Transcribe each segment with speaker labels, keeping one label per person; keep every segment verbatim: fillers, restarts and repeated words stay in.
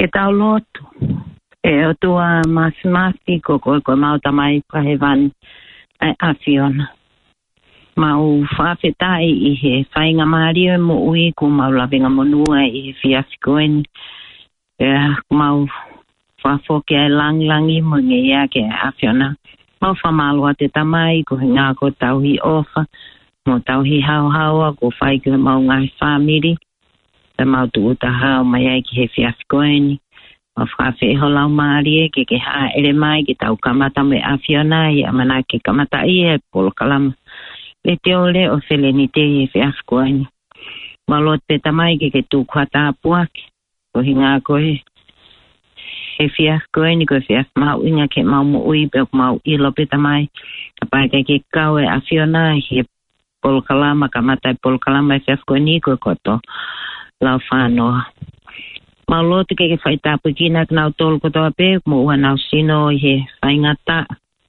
Speaker 1: ke tau lotu. E o tua masi masi ko koe koe mau tamai pahewan ai afiona. Mau whawhetai i he whainga maari o mo ui ko mau lawenga monua i he fiasikoeni. E mau whawhoke ai lang langi mo nge ia ke afiona. Mau whamalua te tamai ko he ngā ko tauhi ofa. Mo tauhi hau haua ko whai ko mau ngai whamiri. Te mau tu uta hao mai ai ki he fiasikoeni. Ma whawhe ho lau maari e ke ke haa ere mai ki tau kamata me afiona i amana ke kamata i e polo kalama. Le te ole o seleni te i e fiasikoeni. Ma lot te tamai ke ke tu kuata apuake. Ko hinga ko he. He fiasikoeni ko fias mau inga ke mau mo ui pe mau ilo pe tamai. Tapai ke ke kau e afiona i polo kalama kamata i polo kalama e fiasikoeni ko koto. Lau whanoa. Mau lotu ke ke whaitapu kina knau tolu kotoa pe, mo ua nau sino i he whaingata.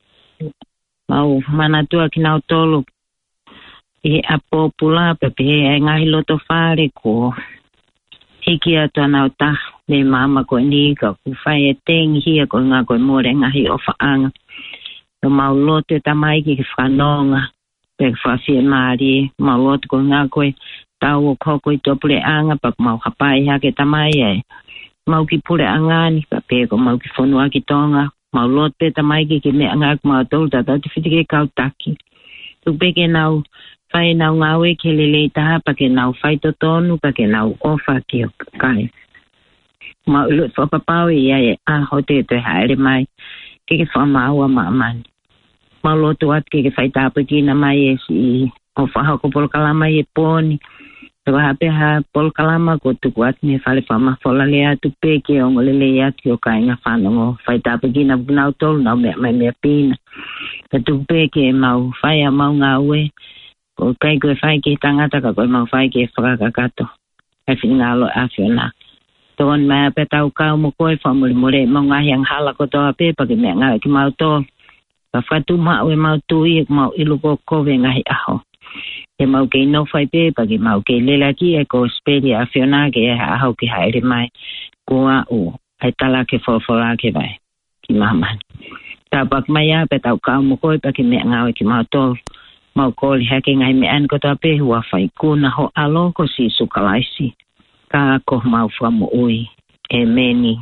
Speaker 1: Mau manatua ki nau tolu i he apopula pepe he ngahi loto whare ko hiki atua nau ta me mama ko ni ka ku whai e tengi hia ko ngā koe more ngahi o whaanga. No mau lotu e tamai ki ke whanonga pe whawhia maari, mau lotu ko ngā koe tau o koko i topure anga pa mau hapai hake tamai e. Mau ki pure angani pa peko mau ki whanua ki tonga. Mau lot pe tamai ki ki me anga ku mau tolu tata te whiti ke kautaki. Tu peke nau whai nau ngawe ke lele taha pa ke nau whai to tonu pa ke nau ofa ki o kai. Mau ilut whapapau i ai e aho te te haere mai ke ke whamaua maamani. Mau lotu at ke ke whai tapu ki na mai e si o whahako polo kalama i e poni. Tawa hape ha pol kalama ko tuku at me whale whama whola lea tu peke o ngolele ia ki o kai ngā whanongo. Whai tāpe ki na nau tolu nau mea mai mea pina. Ka tu peke mau whai a mau ngā ue. Ko kai koe whai ki tangata ka koe mau whai ki e whakakato. Hai whini ngā lo awhiona. Tōn mea pe tau kau mo koe whamuri more mau ngahi ang hala ko toa pe pa ki mea ngā ki mau tolu. Ka whatu mau e mau tui e mau ilu ko kowe ngahi aho. E mau ke no whai pe pa ke mau ke lela ki e ko speri a whiona ke e ahau ki haere mai kua o ai tala ke whawhora ke vai ki mamani. Tā pak mai a pe tau kau mo koe pa ke mea ngau e ki mau tolu. Mau kōli hake ngai me an ko tā pe hua whai kuna ho alo ko si sukalaisi. Ka ko mau whamu ui. E meni.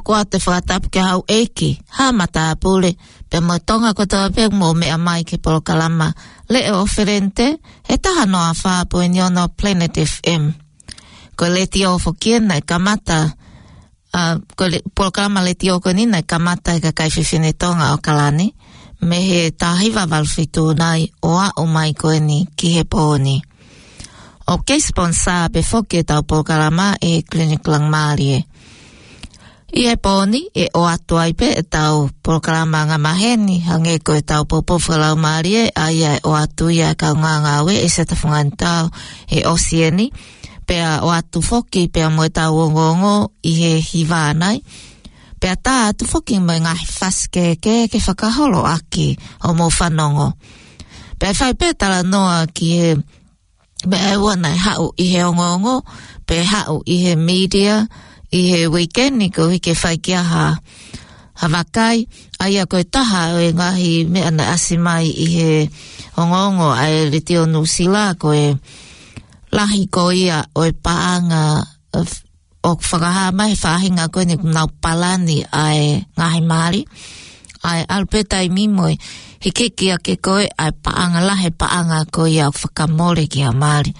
Speaker 2: kua te whakatapu ke hau eki, ha mata pule, pe mo tonga ko tawa pe mo me amai ke polokalama, le e oferente, he taha noa wha po e niono Planet F M. Ko le tio fo kiena e kamata, uh, ko le polokalama le tio ko nina e kamata e ka kai whiwhine tonga o kalani, me he tahiwa walwhitu nai o a o mai koe ni ki he pōni. O ke sponsor be foke tau polokalama e Clinic Langmarie. I he pōni e o atu ai pe e tau polokalama ngā maheni hange ko e tau popofu Langmarie aia e o atu ia ka ngā ngāwe e seta whungani tau e osieni pea o atu foki pea mo e tau ongongo i he hiwānai pea tā atu foki mo e ngahi whaskeke ke whakaholo aki o mo whanongo. Pea whai pe tala noa ki he me e wana e hau i he ongongo, pe hau i he media, i he weekend ni ko hike whai kia ha, ha wakai, aia koe taha o e ngahi me ana asimai i he ongongo ai reti o Nusila ko e lahi ko ia o e paanga o whakaha mai whahinga koe ni nau palani ai ngahi Māori, ai alpetai mimoi, hike kia ke koe ai paanga lahe paanga koe ia whakamore ki a Māori.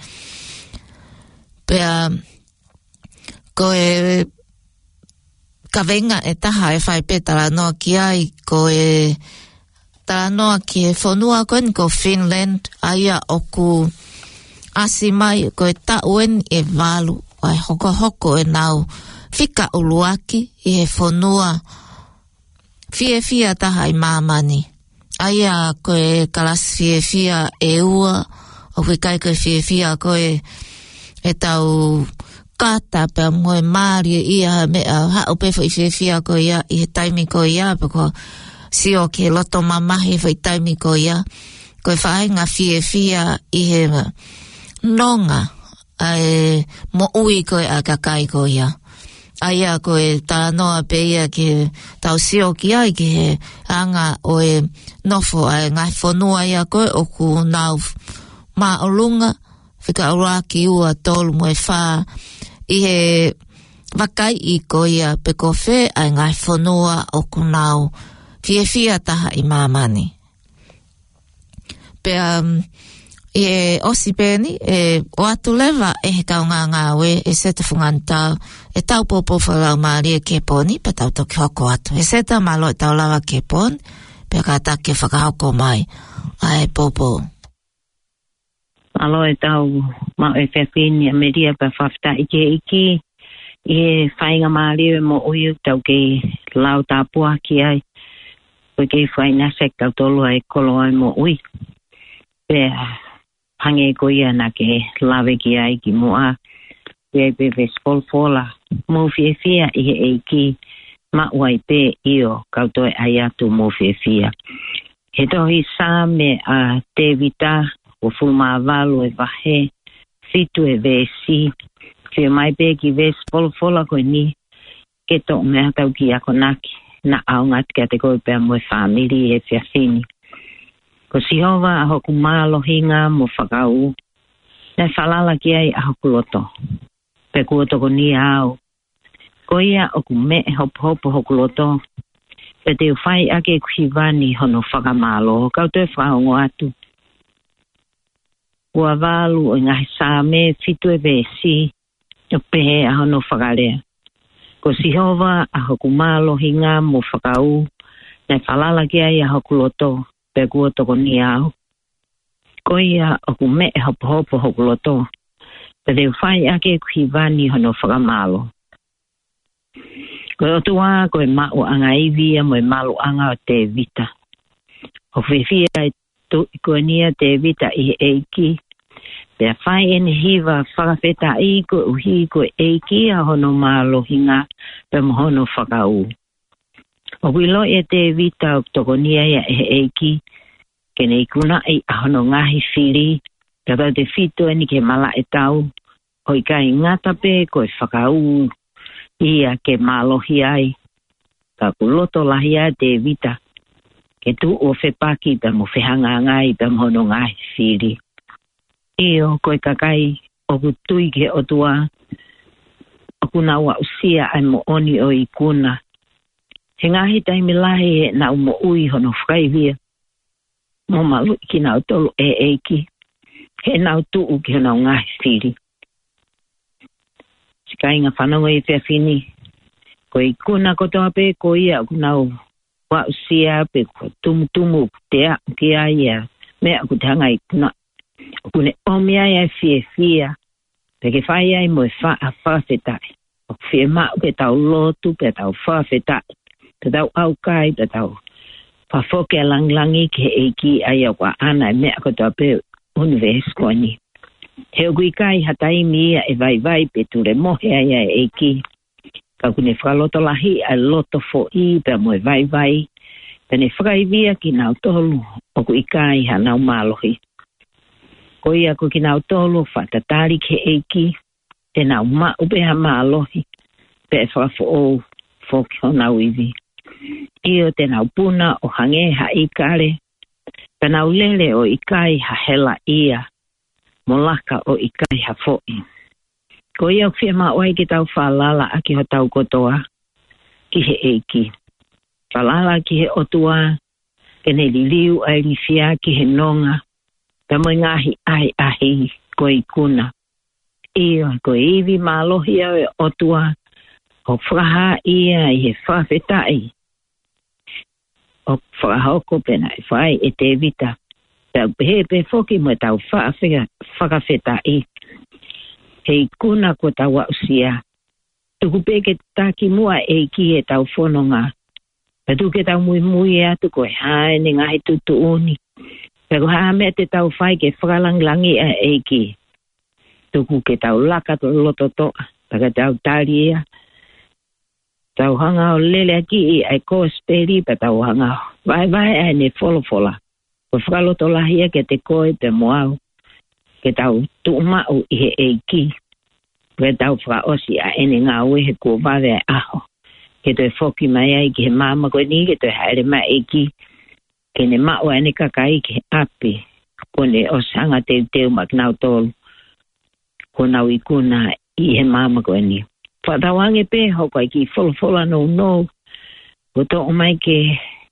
Speaker 2: Pea koe kawenga e taha e whai pe tala noa ki ai koe tala noa ki e whonua koe ni ko Finland aia oku asi mai koe tauen e walu ai hoko hoko e nau whika uluaki i he whonua fie fia taha i mamani. Aia koe kalas fie fia e ua, o koe kai koe fie fia koe e tau kata pe moe Māori ia mea hao pefo i fie fia koe ia i he taimi koe ia peko sio ke loto mamahi fo i taimi koe ia koe whaenga fie fia i he nonga ai mo ui koe a kakai koe ia. Aia koe tā noa pe ia ke tau sio ki ai ke he anga o e nofo ai ngai whanua ia koe o ku nau mā o lunga whika uraki ua tolu mo e whā i he wakai i koe ia pe ko whē ai ngai whanua o ku nau fie fia taha i mamani. Pe um, i e osi pēni e o atu lewa e he kaunga ngāwe e seta whungani tau e tau popo whalau Māori e ke pōni pe tau toki hoko atu. E seta malo e tau lawa ke pōni pe ka take whakahoko mai ai popo.
Speaker 1: Malo e tau mau e whewhini a meria pa whafta i ke iki i he whainga Māori e mo uiu tau ke lau tāpua ki ai koe ke whainasek tau tolu ai kolo ai mo ui pe hange ko ia na ke lawe ki ai ki mua e pe ve skol fola mo fie fia i he eiki ma wai pe io kauto ai atu mo fie fia he tohi sa me a te vita o fulma valu e vahe fitu e vesi fie mai pe ki ve skol fola ko ni ke to me tau ki ako naki na aungat ke te koe pe mo family e fia fini. Ko si hova a hoku malo hinga mo whakau. Ne whalala ki ai a hoku loto. Pe kua toko ni au. Ko ia oku me hopo hopo hoku loto. Pe te whai ake kuhiwani hono whakamalo. Kau te whaongo atu. Ua walu o ngahi sāme fitu e besi. O pehe a hono whakarea. Ko si hova a hoku malo hinga mo whakau. Ne whalala ki ai a hoku loto. Pe kua toko ni au. Ko ia oku me hopo hopo hoku loto. Pe te whai ake kuhiwani hono whakamalo. Ko o tua ko e mao anga iwia mo e malo anga o te vita. O whiwhia e tu ko nia te vita i eiki. Pe a whai ene hiwa whakawheta i ko uhi ko eiki a hono malo hinga pe mo hono whakau. O wilo e te vita o toko nia ia e eiki, ke nei kuna i ahono ngahi whiri, ka tau te whito e ni ke mala e tau, o i kai ngata pe ko e whakau, ia ke malohi ai, ka kuloto lahi ai te vita, ke tu o whepaki pa mo whehanga ngai pa mo hono ngahi whiri. Io ko e kakai o kutui ke o tua, o kuna ua usia ai mo oni o i kuna, He ngahi taimi lahi na umo ui hono whakaivia. Mo malu ki nau tolu e eiki. He nau tuu ki nau ngahi whiri. Sika inga whanonga i whiawhini. Ko i kuna kotoa pe ko ia ku nau wa usia pe ko tumu tumu te a ki a ia. Mea ku tanga i kuna. Kune omia ia fie fia. Pe ke whai ai mo e wha a whawhetai. O fie mau pe tau lotu pe tau whawhetai. Pe tau au kai pe tau. Whawhoke a langlangi ke eiki ai au kwa ana e mea kotoa pe universe koni. He o kui kai hataimi ia e vai vai pe ture mohe ai ai eiki. Ka kune whakaloto lahi a loto fo i pe mo e vai vai. Pene whakaivia ki nau tolu o kui kai ha nau malohi. Ko ia ko ki nau tolu whatatari ke eiki. Te nau ma upe ha malohi. Pe e whakafo o foki o nau iwi. Io te nau puna o hange ha ikare. Pe nau lele o ikai ha hela ia. Molaka o ikai ha foi. Ko ia whia ma oai ki tau whalala aki ho tau kotoa. Ki he eiki. Whalala ki he otua. Kene li liu ai li fia ki he nonga. Pe mo ngahi ai ahi ko i kuna. Io ko iwi malohi au e otua. O whaha ia i he whawhetai. O whahoko pena e whai e te vita. Tau he pe foki mo tau whakawhetai. Hei kuna ko tau wausia. Tuku peke taki mua e ki e tau whanonga. Pe tuke tau mui mui atu ko e hae ni ngahi tutu uni. Pe ko haa me te tau whai ke whakalanglangi a e ki. Tuku ke tau laka to loto toa. Paka tau tari ea. Tau hanga o lele ki i ai ko speri pa tau hanga. Vai vai ai ne folo fola. Ko whakaloto lahia ke te koe pe moau. Ke tau tuumau i he eiki. Ke tau whakaosi a ene ngā ue he kua wawe ai aho. Ke toi whoki mai ai ki he māma koe ni ke toi haere mai eiki. Ke ne mau ane kakai ki he api. Ko ne o sanga teu teu mak nau tolu. Ko nau i kuna i he māma koe ni. Whatawange pe hokai ki wholofola no no. Ko to o mai ke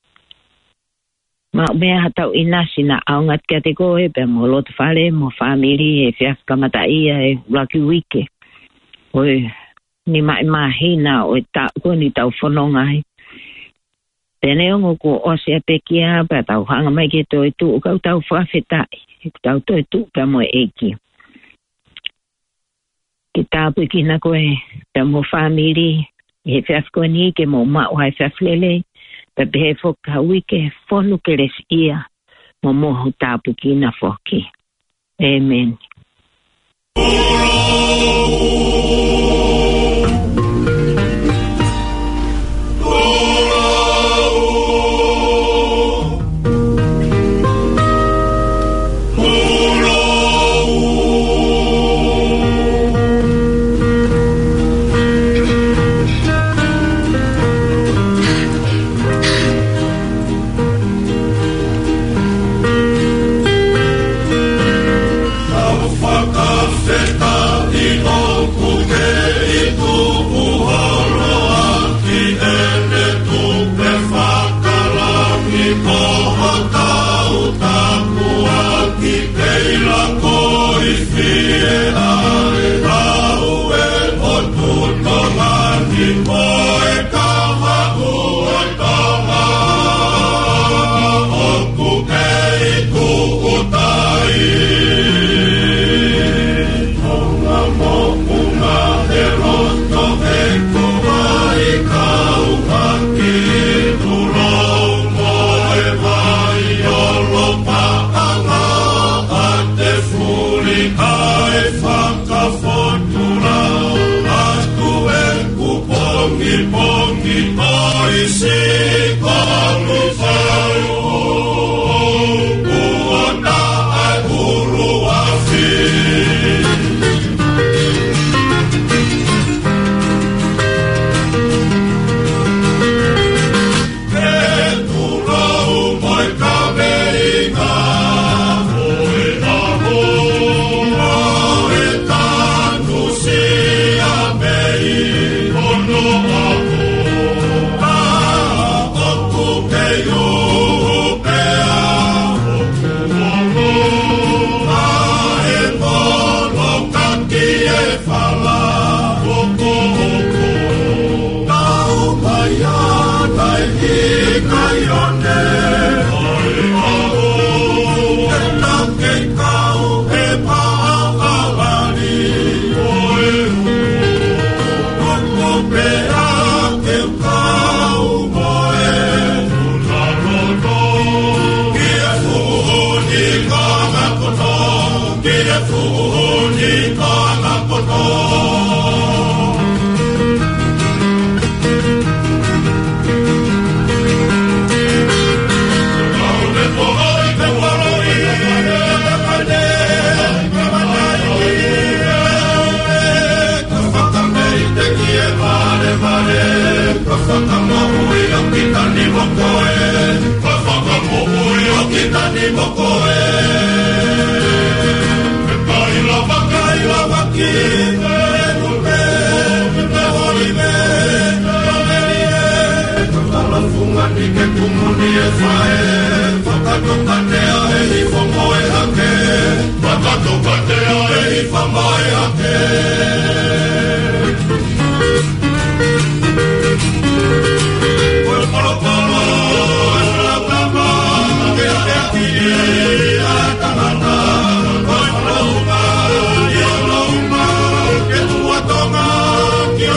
Speaker 1: ma mea hatau inasi na aungat kia te koe pe mo loto whare mo whamiri e whiafka mata ia e laki wike. Oe ni mai mahina o e ta ko ni tau whanonga ai. Tene ongo ko ose a pekia pe tau hanga mai ke toi tu o kau tau whawhetai. Tau toi tu pe mo e eki. Ki tāpu ki na koe pe mo whamiri e whiafka ni ke mo mao hai whiaflele. Pe pehe whoka wike whonu ke res ia mo mohu tāpu ki na whoki. Amen.
Speaker 3: Oh,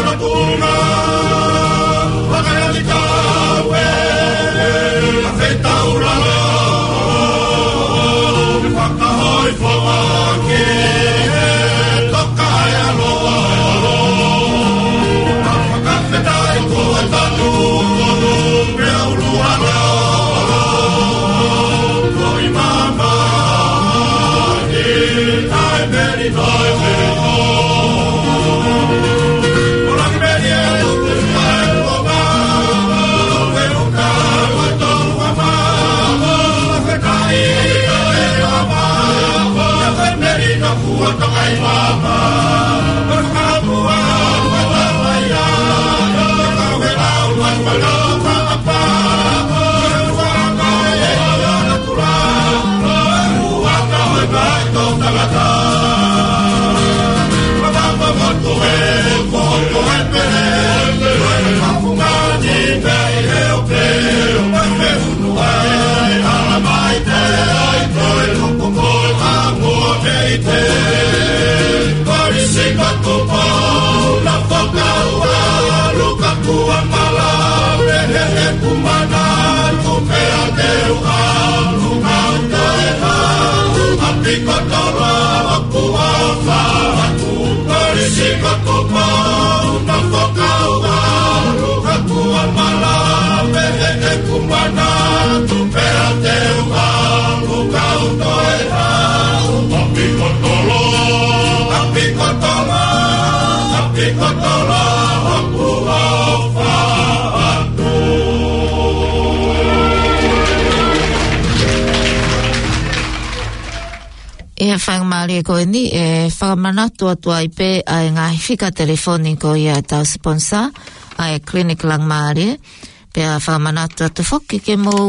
Speaker 2: E whang maari ko ni e whakamanatua tua i pe ai ngā whika telefoniko i a tau sponsor ai clinic lang maari pe a whakamanatua tu whoki ke mō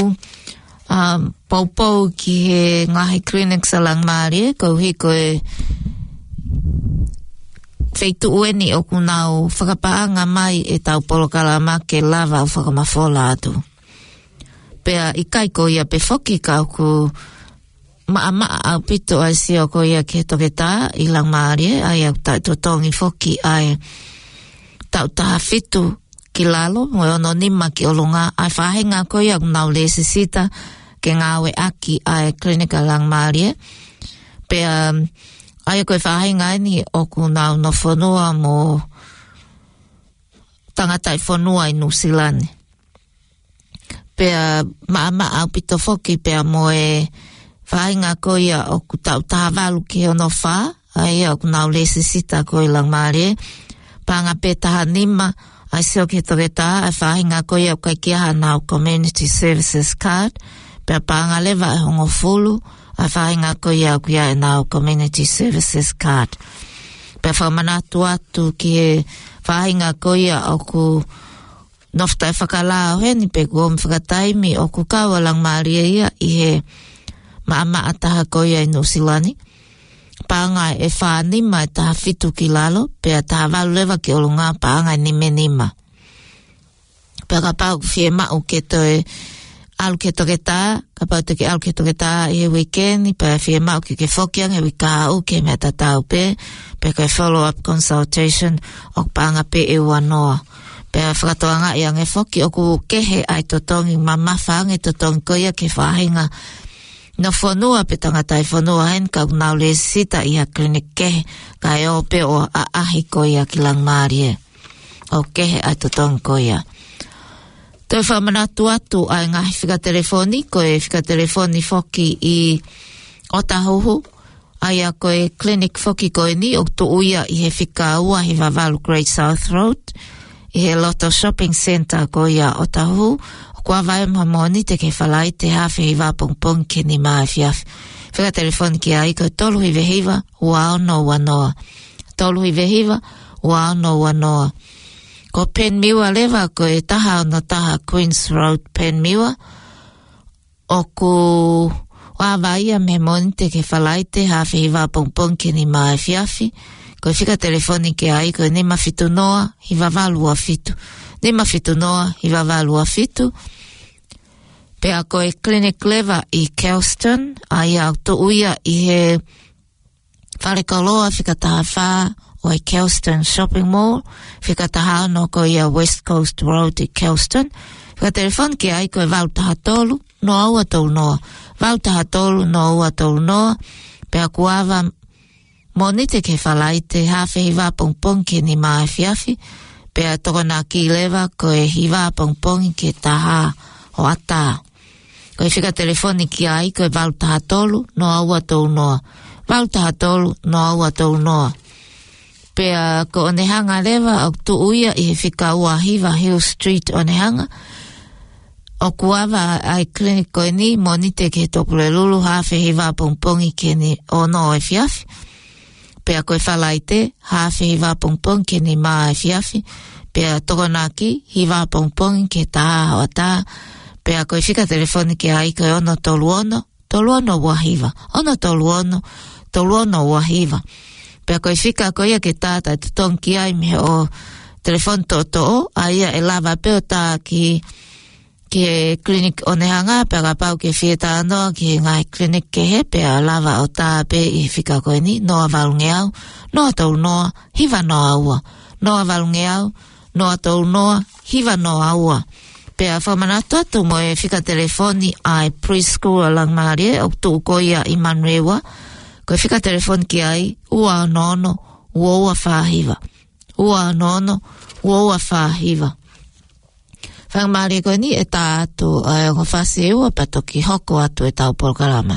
Speaker 2: um, paupau ki he ngahi clinic sa lang maari ko hi ko e wheitu ueni o kunau whakapaanga mai e tau polokalama ke lava o whakamafola atu pe a ikai ko i a pe whoki kau ku maa au pito ai sio ko ia ke toke tā i lang maari ai au tai totongi foki ai tau taha fitu ki lalo mo ono nima ki olunga ai whahenga ko ia nau le sisita ke ngawe aki ai klinika lang maari pe um, ai koe whahenga ni oku nau no whanua mo tangatai whanua i Nusilani pe uh, maa maa au pito foki pe mo e whainga ko ia o ku tau tāwalu ki ono wha, ai o ku nau lese sita ko i lang maari, panga petaha nima, ai seo ki toke tā, ai whainga ko ia o kai kiaha nau Community Services Card, pia panga lewa e hongo fulu, ai whainga ko ia o kia e nau Community Services Card. Pia whamanatu atu ki e whainga ko ia o ku nofta e whakalao heni pe ku om whakataimi o ku kaua lang maari ia i he Maama ataha koia i Nusilani. Paanga e whanima e taha fitu ki lalo, pea taha walu lewa ki olunga paanga e nime nima. Pea ka pau fie mau ke toe alu ke toke tā, ka pau te ke alu ke toke tā i he weekend, pea fie mau ki ke whokiang e wika au ke mea tatau pe, pea ke follow up consultation o paanga pe e wanoa. Pea whakatoanga i ange whoki o ku kehe ai totongi mamawhaange totongi koia ke whahinga no whanua pe tangatai whanua hen ka nau le sita i a klinik kehe ka e o pe o a ahi koia ki lang maari o kehe ai totong koia. Toi whamanatu atu ai ngahi whika telefoni ko e whika telefoni whoki i Otahuhu ai a ko e klinik whoki koe ni o tu uia i he whika ua hi Vavalu Great South Road i he Loto Shopping Centre koia Otahuhu Kua vai mamoni te ke whalai te hawhi hi wapongpong ke ni maa fiafi. Whika telefoni ki a iko tolu hi vehiva ua ono wanoa. Tolu hi vehiva ua ono wanoa. Ko Penmiwa lewa ko e taha ono taha Queens Road Penmiwa. O ku wawai a me moni te ke whalai te hawhi hi wapongpong ke ni maa fiafi. Ko whika telefoni ki a iko ni mafitu noa hi Vavalu a fitu. Nima fitu noa i Vavalu a fitu. Pea ko e clinic lewa i Kelston, ai au tu uia i he wharekaloa whikataha whā o i Kelston Shopping Mall, whika taha no ko ia West Coast Road i Kelston. Whika telefon ki ai ko e Vautaha tolu, no aua tolu noa. Vautaha tolu no aua tolu noa, pea kuava monite ke whalaite, hawhi hiwa pongpong ki ni maa fiafi, pea toko nā ki lewa ko e hiwa pongpong ke taha o ata. Ko e whika telefoni ki ai ko e Vautaha tolu no aua tolu noa. Vautaha tolu no aua tolu noa. Pea ko onehanga lewa o tu uia i he whika ua hiva Hill Street onehanga. O kuava ai clinic koe ni monite ke topule lulu hawhi hiwa pongpongi ke ni ono e fiafi. Pea koe whalaite hawhi hiwa pongpongi ke ni maa e fiafi. Pea tokonaki hiwa pongpongi ke taha o taha. Pea koe whika telefoni ke ai koe ono tolu ono, tolu ono ua hiva. Ono tolu ono, tolu ono ua hiva. Pea koe whika koe ia ke tātai tutongi ai me o telefon to to o, a ia e lava peo tā ki ki e klinik onehanga, pea ka pau ke whieta anoa ki ngai klinik ke he, pea lava o tā pe i whika koe ni, noa valunge au, noa tau noa, hiva noa ua. Noa valunge au, noa tau noa, hiva noa ua. Pea whamanatu atu mo e whika telefoni ai preschool alang marie, o tu ukoia i manrewa, koe whika telefoni ki ai, ua nono, ua ua whahiva. Ua nono, ua ua whahiva. Whangamaari koe ni e tā atu ai o whasi e ua pato ki hoko atu e tau programa.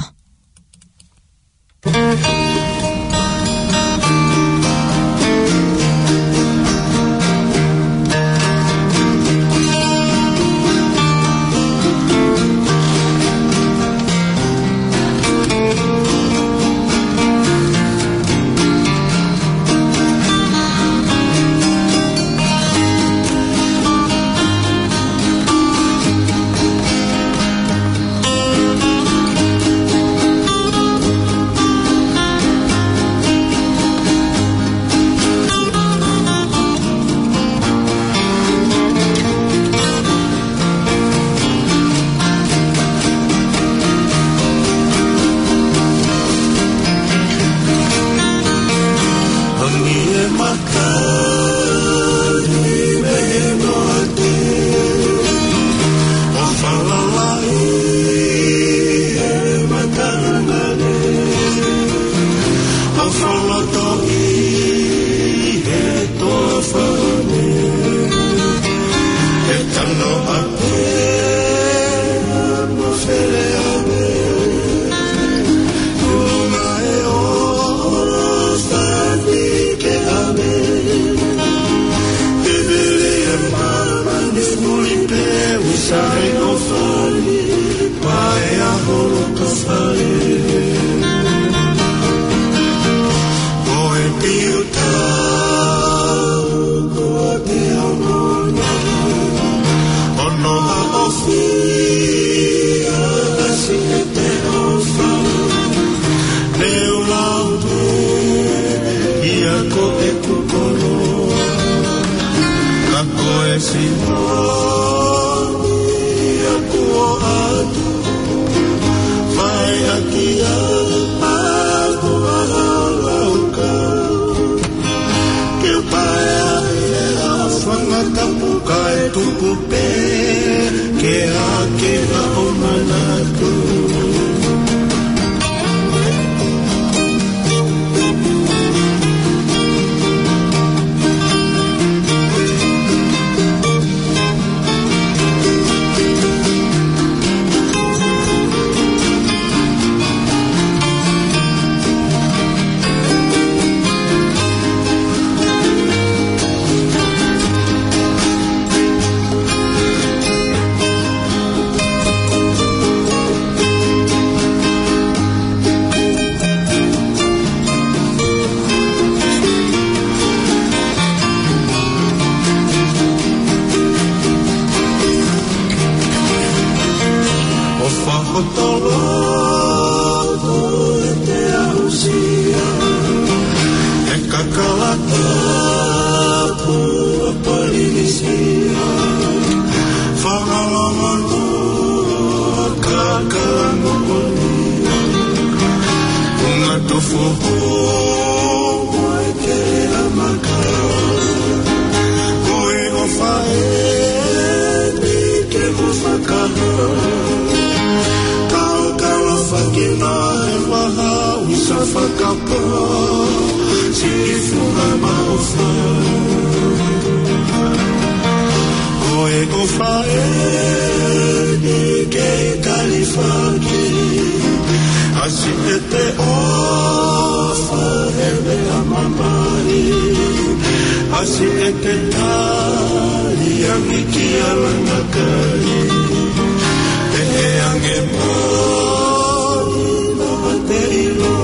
Speaker 3: faeni ke kalifaki asi ete ofa hele amamani asi ete tali amiki alangakari ehe ange moni no baterilo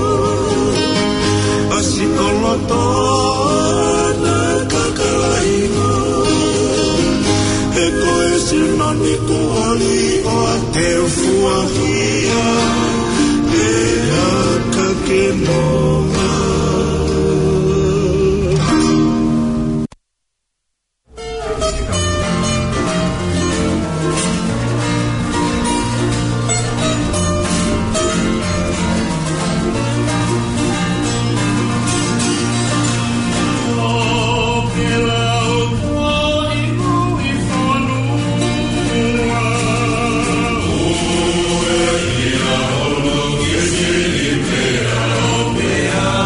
Speaker 3: asi kolotona kakalaino eko esinoni kuoli o ateu fuahia e akakenoma
Speaker 4: Yeah.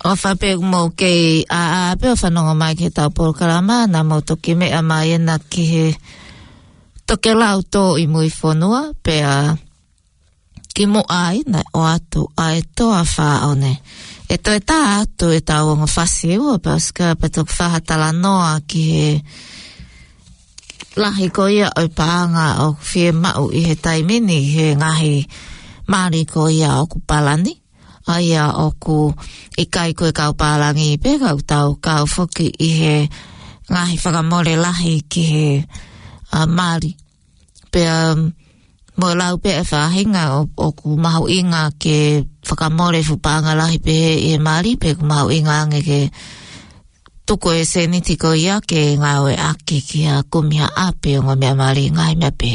Speaker 2: o whape mo ke a a pe o whanonga mai ke tau Polokalama na mo toki mea mai ena ki he toke lau tō i mui whanua pe a ki mo ai na o atu a e tō a wha ne e to e tā atu e tau onga whasi ua pe o ska pe tok whahatala noa ki he lahi ko ia o paanga o whie mau i he taimini he ngahi maari ko ia o ku palani aia o ku i kai koe kau palangi pe kau tau kau whoki i he ngahi whakamore lahi ki he uh, maari pe um, mo lau pe e whahinga o, o ku mahu inga ke whakamore whupanga lahi pe he i he maari pe ku mahu inga ange ke tuko e seniti ko ia ke ngā oe ake ki a kumia ape o ngā mea maari ngai mea pe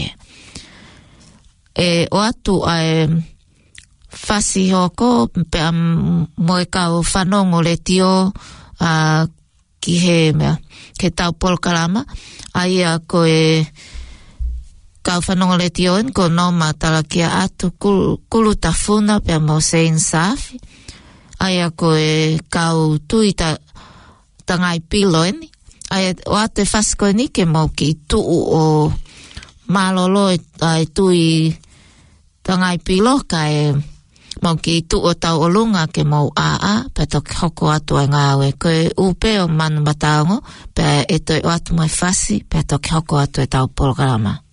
Speaker 2: e o atu ai fasi hoko pe am mo e kau whanongo le tio uh, ki he mea ke tau Polokalama ai a ko e kau whanongo le tio en ko noma tala kia atu kul, kulu tafuna pe mo sein safi ai a ko e kau tuita tangai pilo eni ai o ate fasko ni ke mo ki tu o malolo ai tui tangai pilo kai mo ki tu o tau olunga ke mo a a pe to hoko atu ai ngawe ko upe o manu batango pe e to o atu mai fasi pe to hoko atu e tau Polokalama.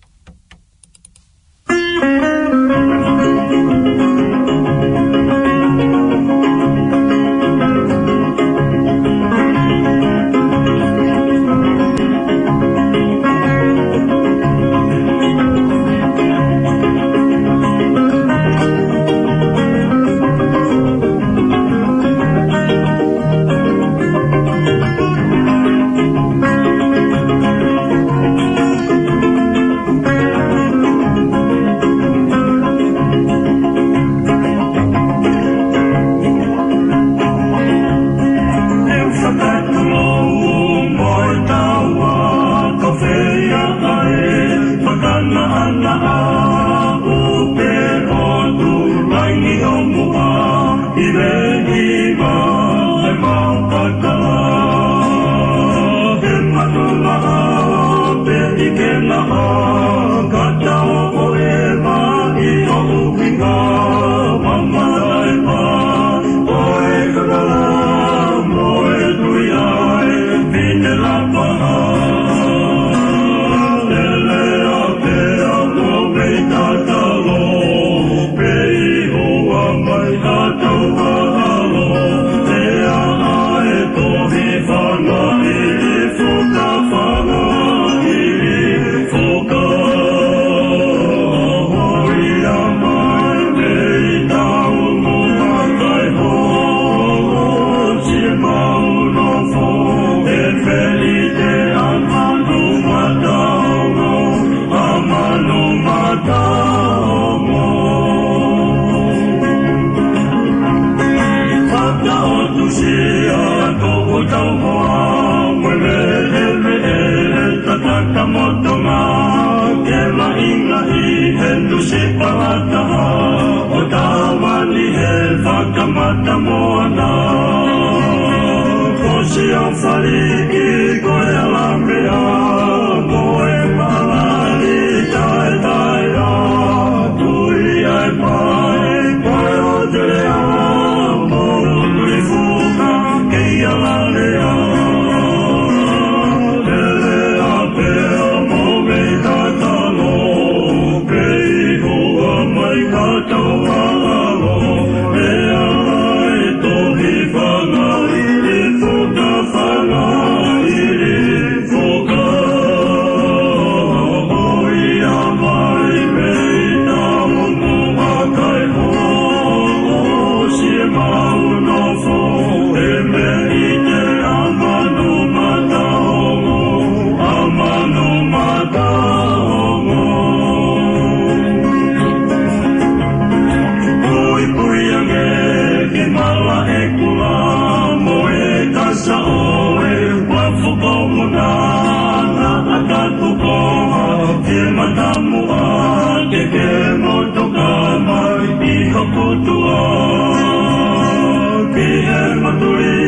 Speaker 3: Kutua, ki he maturi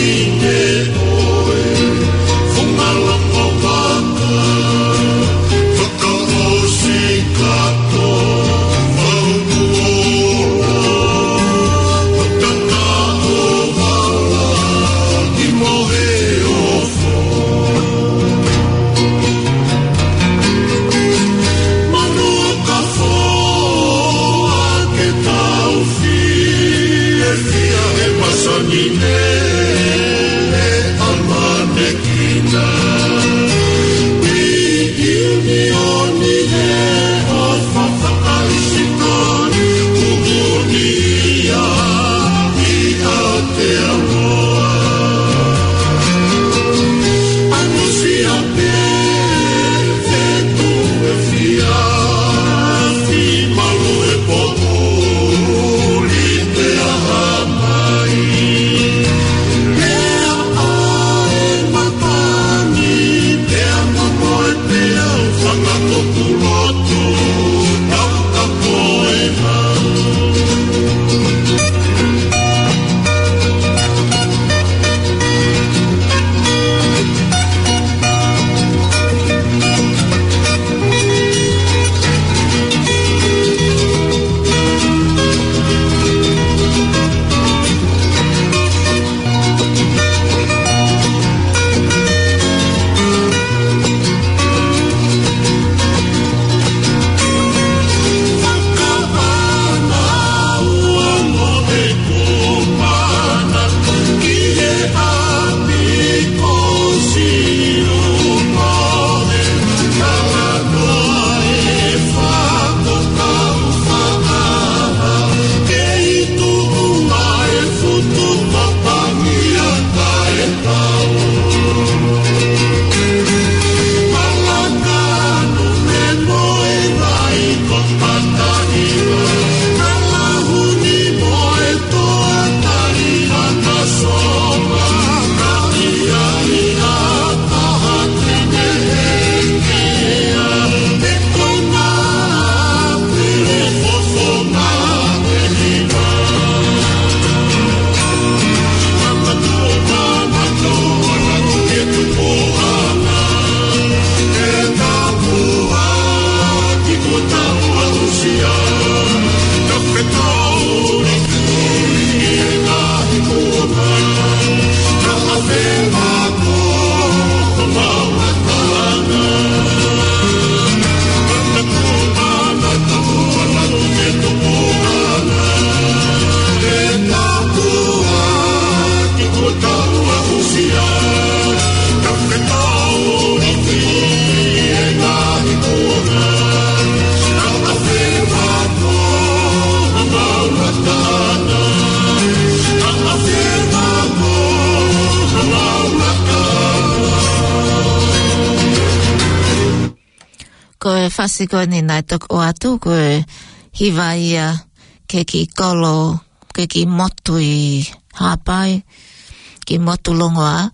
Speaker 2: Fasiko ni nai tok o atu koe hiwa ia ke ki kolo, ke ki motu i hapai, ki motu longoa.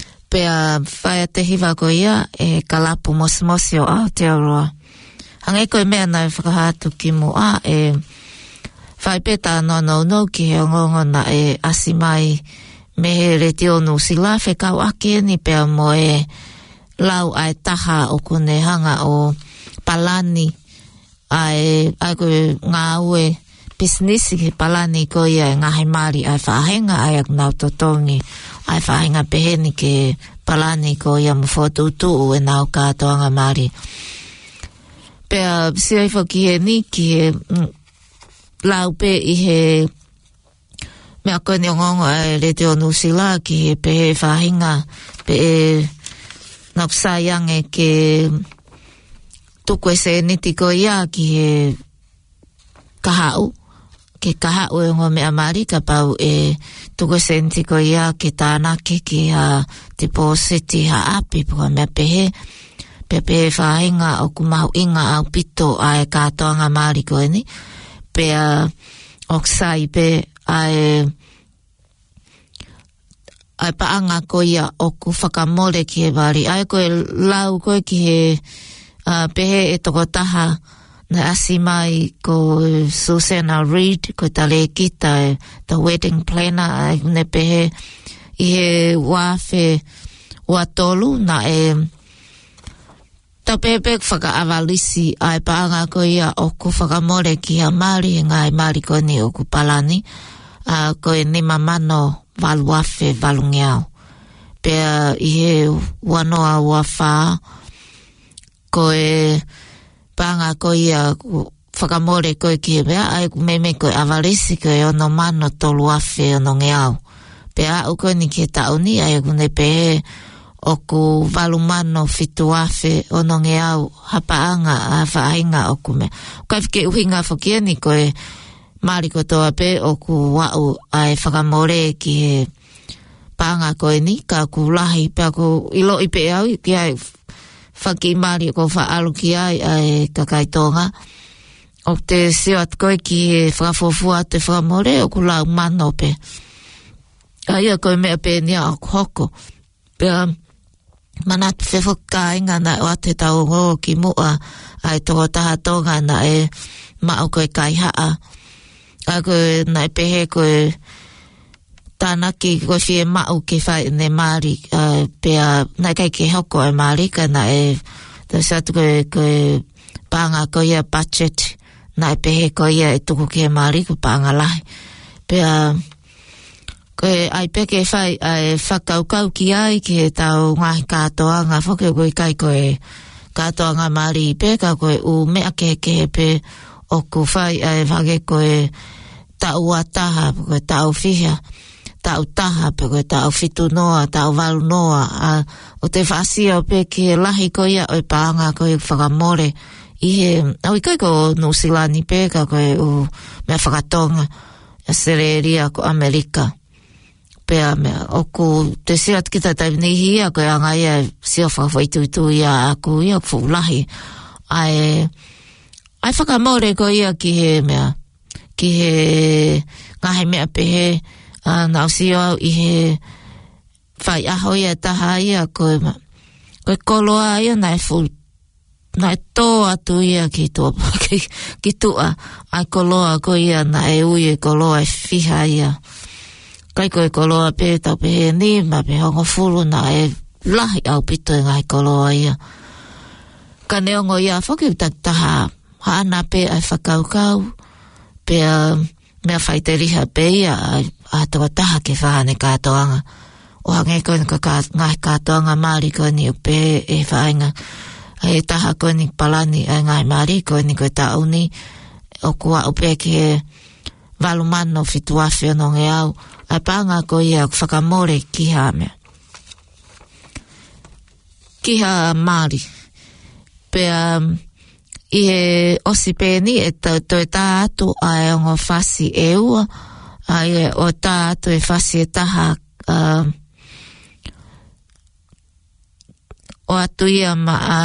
Speaker 2: Pea whaia te hiwa ko ia e kalapu mosimosi o Aotearoa. Hangai koe mea nai whakahatu ki mo a e whai peta no no no ki he ongongo na e asimai me he reti onu sila whekau ake ni pea mo e lau ai taha o kune hanga o Palani ai ai ko ngā ue business ki Palani ko ia ngā he mari ai whahenga ai ak nau totongi ai whahenga peheni ke Palani ko ia mo whotutu e nau kātoanga mari. Pea siai whaki he ni ki he lau pe i he mea koe ni ongongo ai rete o nusila ki he pehe whahenga pe e nakusaiange ke tuko se niti ko ia ki he kahau ke kahau e ngo me amari ka pau e tuko se niti ko ia ke tānake ki ha depositi ha api po me pehe pepe whahinga o kumahu inga au pito ai kātoanga mari ko ni pe a oksai pe ai ai paanga ko ia o ku whakamore ki he wari ai ko e lau ko ki he Uh, pehe e toko taha na asimai ko Susanna Reid ko tale kita e the wedding planner ai ne pehe i he wafe wa tolu na e ta pepe whaka avalisi ai paanga ko ia o ku whakamore ki a Māori ngai Māori ko ni o ku palani a ko e ni mamano valuafe valungiao pea i he wanoa wawha ko e paanga ko ia whakamore ko e ki he mea ai meme ko e avalisi ko e ono mano tolu afe ono ngeau pea au ko ni ki e tauni ai kune pehe o ku valumano fitu afe ono ngeau hapaanga a whainga o kume. Kai whike uhinga whakia ni koe Māori kotoa pe o ku wau ai whakamore ki he paanga koe ni ka ku lahi pe ku ilo ipe au ki ai whaki Māori ko whaalu ki ai ai kakaitonga. O te seat koe ki he whakafofua te whakamore o ku lau mano pe. Ai a koe mea pe nia o hoko. Pea manat whewhuka inga na o te tau ngō ki mua ai toko taha tonga na e mao koe kai haa. A koe na e pehe koe tānaki koe whie mao ke whai ne Māori uh, pea na kai ke hoko e Māori ka na e tasatu koe koe pānga koe ia budget na e pehe koe ia e tuku ke Māori ko pānga lahi. Pea koe ai peke whai ai whakaukau ki ai ki he tau ngahi kātoanga whoke koe kai koe kātoanga Māori i peka koe u mea ke ke pe o ku whai ai whake koe tau ataha koe tau whiha tau taha pe koe tau fitu noa tau walu noa a, o te whasia o pe ki he lahi koe ia oi pāanga koe whakamore i he au i kai ko Nusilani peka koe u mea whakatonga a Sereria ko Amerika pea mea, oku te seat kita taimihi a koe anga ia seo whakawhaituitu ia aku ia fulahi. Ai, ai whakamore ko ia ki he mea, ki he ngahe mea pehe, uh, nau sio au i he whai aho ia taha ia koe ma. Koe koloa ia nai fu, nai tō atu ia ki tō, ki, ki tua, ai koloa ko ia nai ui e koloa e whiha ia. Kai koe koloa pe tau pehe ni, ma pe hongo fulu na e lahi au pito e ngai koloa ia. Ka neongo ia whaki taha haana pe ai whakaukau, pe uh, mea whaiteriha pe ia a toka taha ke whahane kātoanga. O hange koe ka ngai kātoanga Māori koe ni upe e whainga. E taha koe ni palani e ngai Māori koe ni koe tauni, o kua upe ke he valumano fitu afe ono nge au. A pānga ko ia whakamore ki ha mea. Ki ha Māori. Pea um, i he osi pēni e tau toi tā atu ai ongo whasi e ua. Ai e o tā atu e whasi e taha uh, o atu ia ma a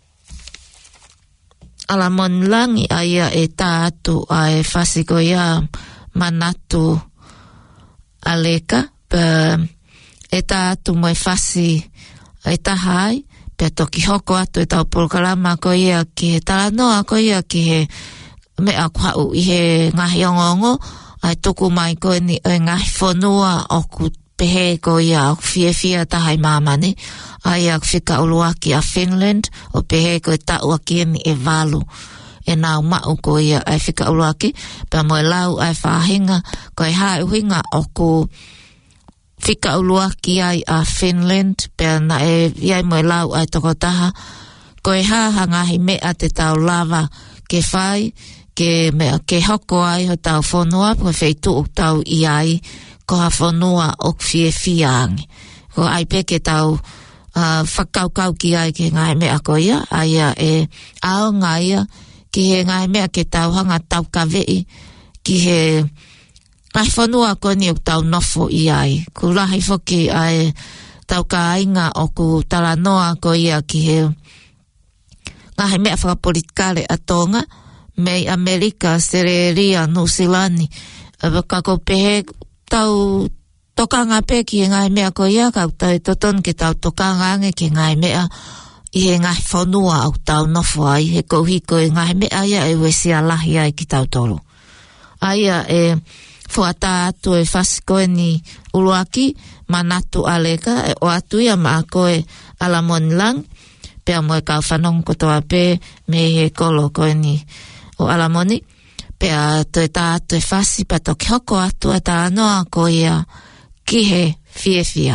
Speaker 2: alamon langi ai e tā atu ai whasi ko ia manatu aleka, pe e tā atu mo e whasi e tahai, pe toki hoko atu e tau polokalama ko ia ki he taranoa ko ia ki he mea kuhau i he ngahi ongongo, ai tuku mai ko ni e ngahi whanua o ku pehe ko ia o fie fia tahai mamani, ai a whika uluaki a Finland, o pehe ko e tau aki ni e valu. E nau mau ko ia ai whika uruaki, pia mo e lau ai whahinga, ko e hae uhinga o ku whika uruaki ai a Finland, pia na e iai mo e lau ai toko taha, ko e haha ngahi mea te tau lava ke whai, ke mea ke hoko ai ho tau whanua, ko wheitu o tau i ai, ko ha whanua o fie fiangi. Ko ai peke tau uh, whakaukau ki ai ke ngahi mea ko ia, ai a e ao ngai ki he ngai mea ke tau hanga tau ka vei, ki he ngai whanua ko ni o tau nofo i ai. Ku lahi whoki ai tau ka ainga o ku taranoa ko ia ki he ngai mea whakapolitikare a tonga, mei Amerika, Sereria, Nusilani, ka ko pehe tau tokanga pe ki he ngai mea ko ia, ka tau toton ke tau tokanga ange ki ngai mea, i he ngahi whanua au tau nofo ai, he kouhiko e ngahi mea ia e wesia lahi ai ki tau tolo. Aia e fuata atu e fasikoe ni uluaki manatu aleka e o atu ia maa koe alamoni lang pea moe kau whanong kotoa pe me he kolo koe ni o alamoni pea toi tā atu e fasi pa toki hoko atu e tā anoa ko ia ki he fie fia.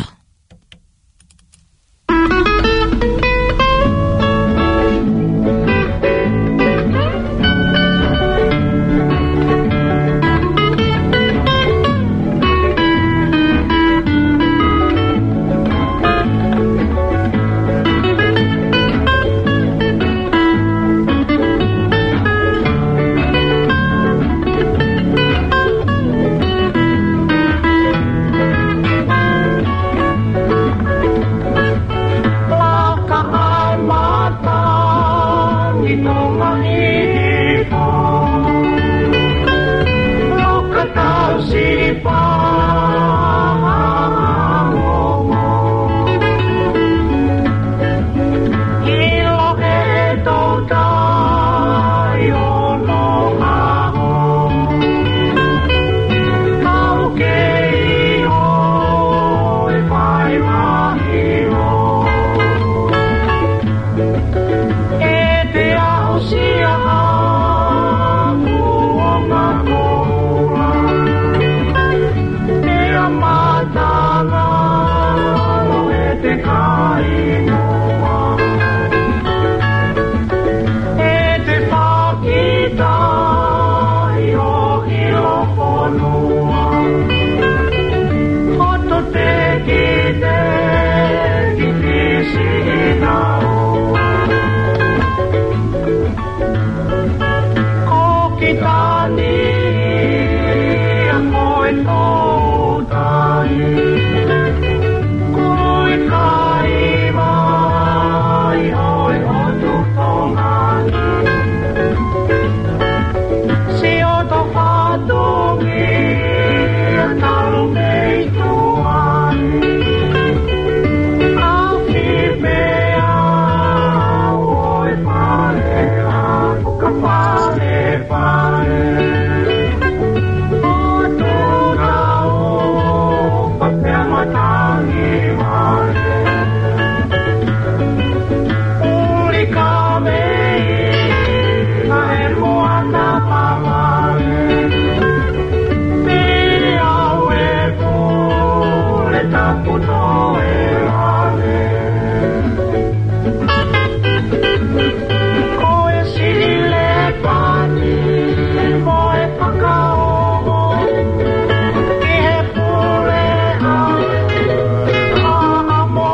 Speaker 3: Amo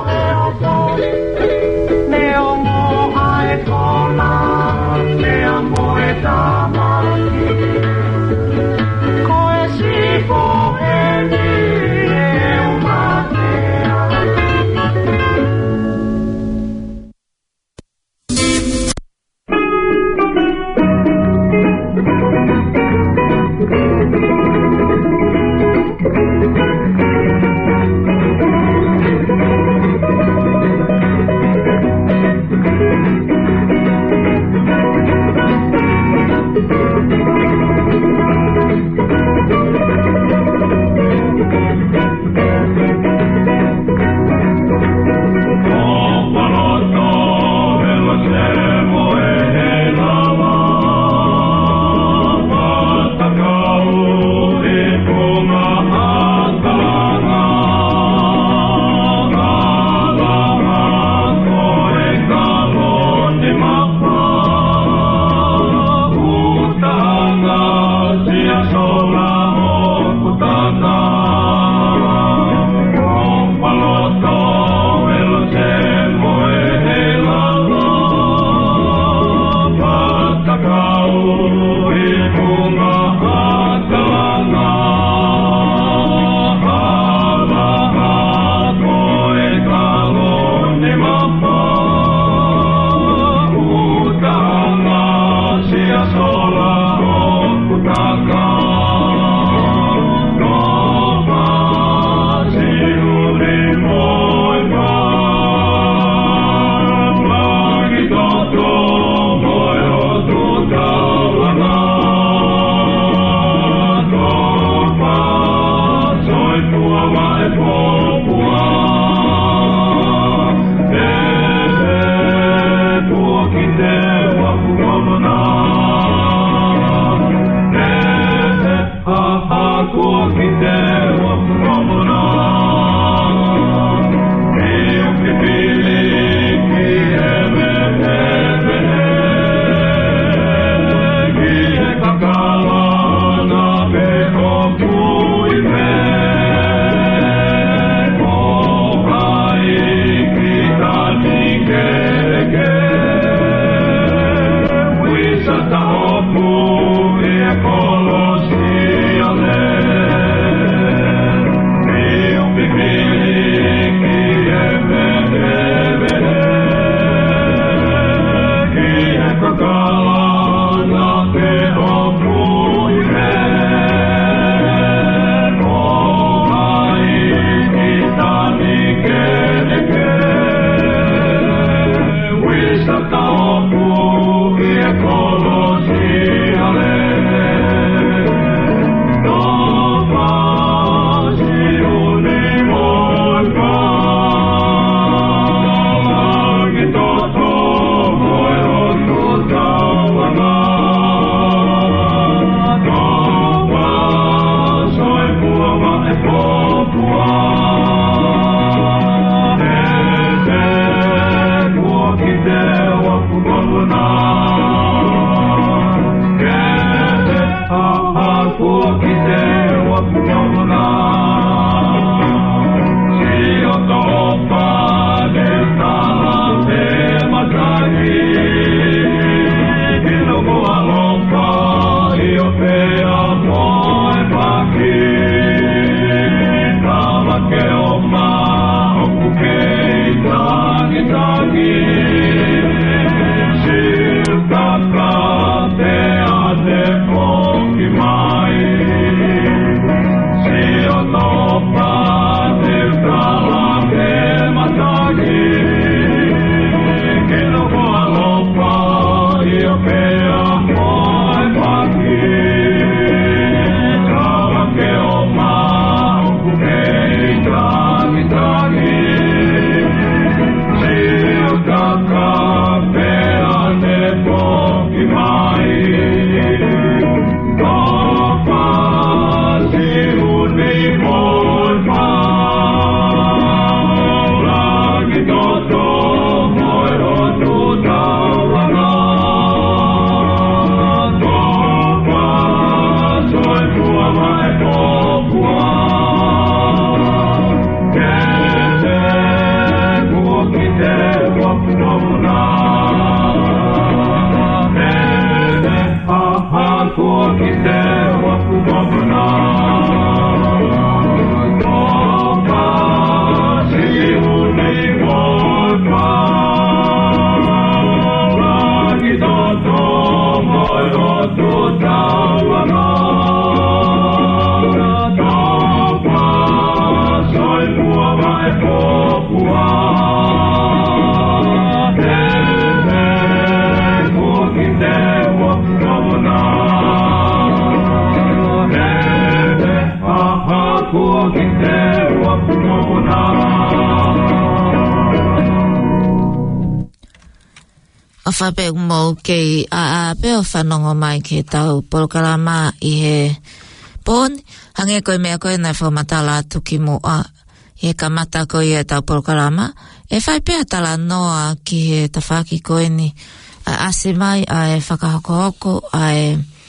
Speaker 2: Whape mo ke a a peo whanongo mai ke tau polokalama i he pōni. Hange koe mea koe nai whamatala atu ki mo a i he kamata koe i e tau polokalama. E whai pēa tala noa ki he tawhaki koe ni a ase mai a e whakahokohoko a e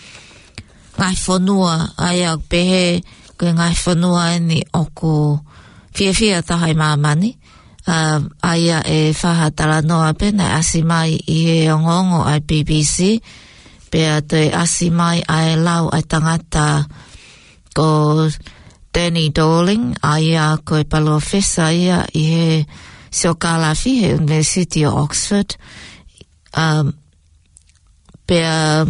Speaker 2: ngai whanua a e au pehe koe ngai whanua e ni oku fia fia tahai mamani. Uh, aia e whaha tala noa pena asi mai i he ongongo ai B B C pea te asi mai ai lau ai tangata ko Danny Darling aia ko e palo fesa ia i he siokalafi he University of Oxford um, pea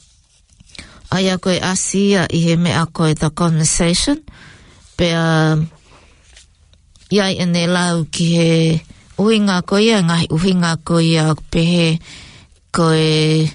Speaker 2: aia ko e asi ia i he mea ko e The Conversation pea iai ene lau ki he uhinga ko ia, ngai uhinga ko ia pehe ko e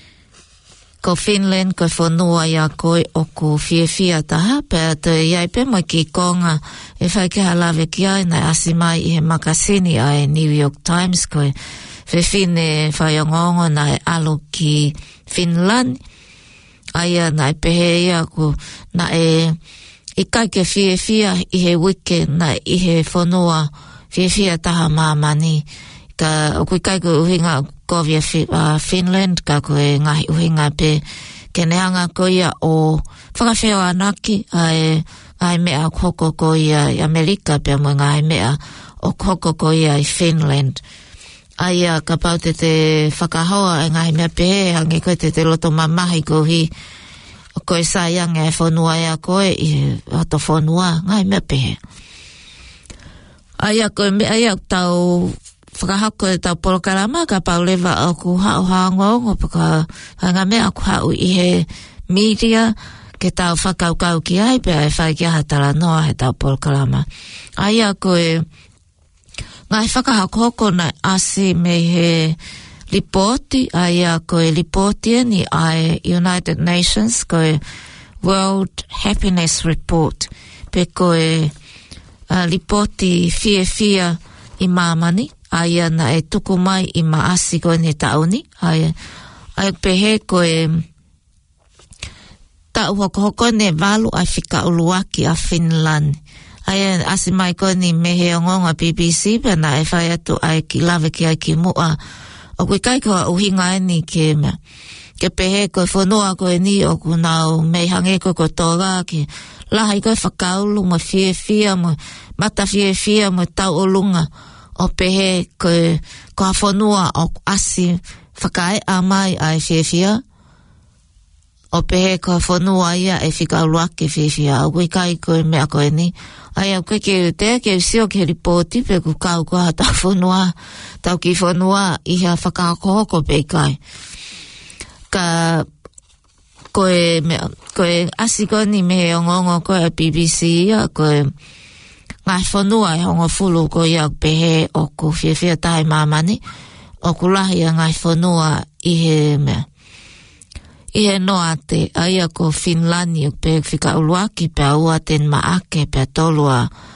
Speaker 2: ko Finland, ko whanua ia ko e oku fia fia taha, pēr te iai pe mai ki konga e whai ke halawe ki ai, nai asi mai i he makasini ai New York Times, ko e whewhine whaiongongo nai alo ki Finland, aia nai pehe ia ko na e i kai ke fia fia i he wike na i he whanua fia fia taha mamani ka o kui kai ko uhinga kovia uh, Finland ka ko e ngahi uhinga pe ke neanga ko ia o whakawheo anaki ai ngai mea koko ko ia i Amerika pe mo ngai mea o koko ko ia i Finland aia ka pau te te whakahoa e ngai mea pe hangi koe te te loto mamahi ko hi ko e sayang e whanua ea koe i ato whanua ngai mea pehe. Aia koe me aia tau whakahako e tau polokarama ka paulewa o ku hao hangongo paka hanga mea ku hao i he media ke tau whakaukau ki ai pea e whai ki ahatala noa he tau polokarama. Aia koe ngai whakahako na asi me he Lipoti, aia koe Lipoti ni ai United Nations, koe World Happiness Report, pe koe uh, Lipoti fia fia i mamani, aia na e tuku mai i maasi koe ni tauni, aia, aia pehe koe tau hoko hoko ne walu ai whika uluaki a Finland, aia asi mai koe ni mehe ongonga B B C, pena e whai atu ai ki lawe ki ai ki mua, o koe kai koa uhinga e ni ke mea. Ke pehe koe whanua koe ni o ku nau mei hange koe koe tōga ke lahai koe whakaulu mo fie fia mo mata fie fia mo tau o lunga o pehe koe koa whanua o asi whakae a mai ai fie fia o pehe koe whanua ia e whikaulu ake fie fia o koe kai koe mea koe ni ai au koe ke te ke sio ke ripoti pe ku kau koa tau whanua tau ki whanua iha whakahoko pe kai ka koe me, koe asi koe ni mehe ongongo koe a B B C ia koe ngai whanua e hongo fulu koe ia pehe o ku fia fia tahi mamani o ku lahi a ngai whanua ihe mea ihe noa te aia ko Finlandi o pe whika uluaki pe aua ten maake pe tolua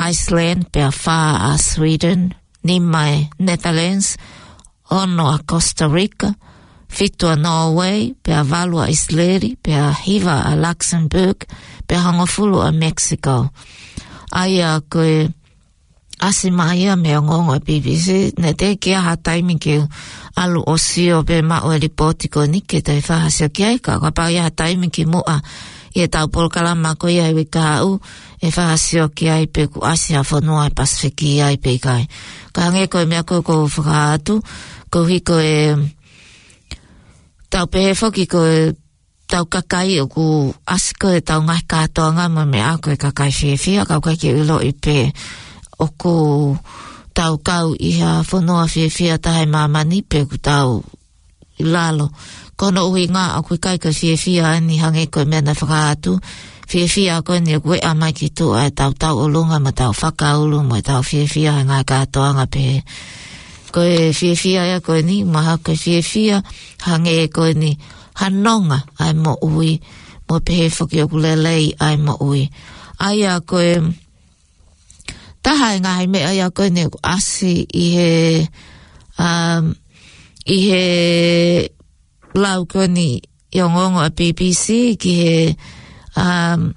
Speaker 2: Iceland pea wha a Sweden, ni mai Netherlands, ono a Costa Rica, fitu a Norway, pea valu a Isleri, pea hiva a Luxembourg, pea hangofulu a Mexico. Aia koe asimaia mea ngongo a B B C, ne te kia ha taimi ki alu o sio pe mao e ripoti ko nike te whahasio ki aika, ka pau ia ha taimi ki mua i e tau polkalama ko ia i wika au, e whahasio ki ai pe ku asia whanua e Pasifiki i ai pe kai. Ka hange koe mea koe ko whakaatu, ko hiko e tau pehe whoki ko e tau kakai o ku asiko e tau ngai katoanga mo me ako e kakai whiawhia, kau kai ki ulo i pe o ku tau kau i ha whanua whiawhia tahe mamani pe ku tau i lalo. Kono ui ngā o kui kai ka whiawhia ni hange koe mea na whakaatu, whiawhia koe ni koe a mai ki tu ai tau tau ulunga ma tau whakaulu mo e tau whiawhia he ngai katoanga pe. Koe whiawhia ea koe ni, maha koe whiawhia hange e koe ni hanonga ai mo ui, mo pehe whoki o kulelei ai mo ui. Aia koe, taha e ngahi mea ia koe ni asi i he, um, i he lau koe ni iongongo a B B C ki he, um,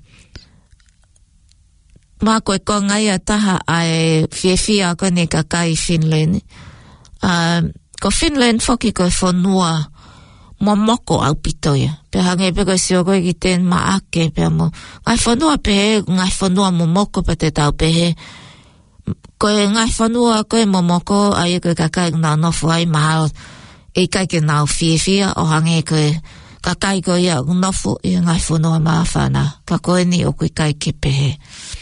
Speaker 2: mā koe kongai a taha ai whiawhia koe ni kakai Finland. Um, ko Finland whoki koe whanua momoko au pitoia. Pe hange pe koe sio koe ki ten maake pe mo. Ngai whanua pehe, ngai whanua momoko pa te tau pehe. Koe ngai whanua koe momoko ai koe kakai ngā nofu ai mahao e kai ke nau whiawhia o hange koe kakai koe ia nofu i ngai whanua maawhana. Ka koe ni o koe kai ke pehe.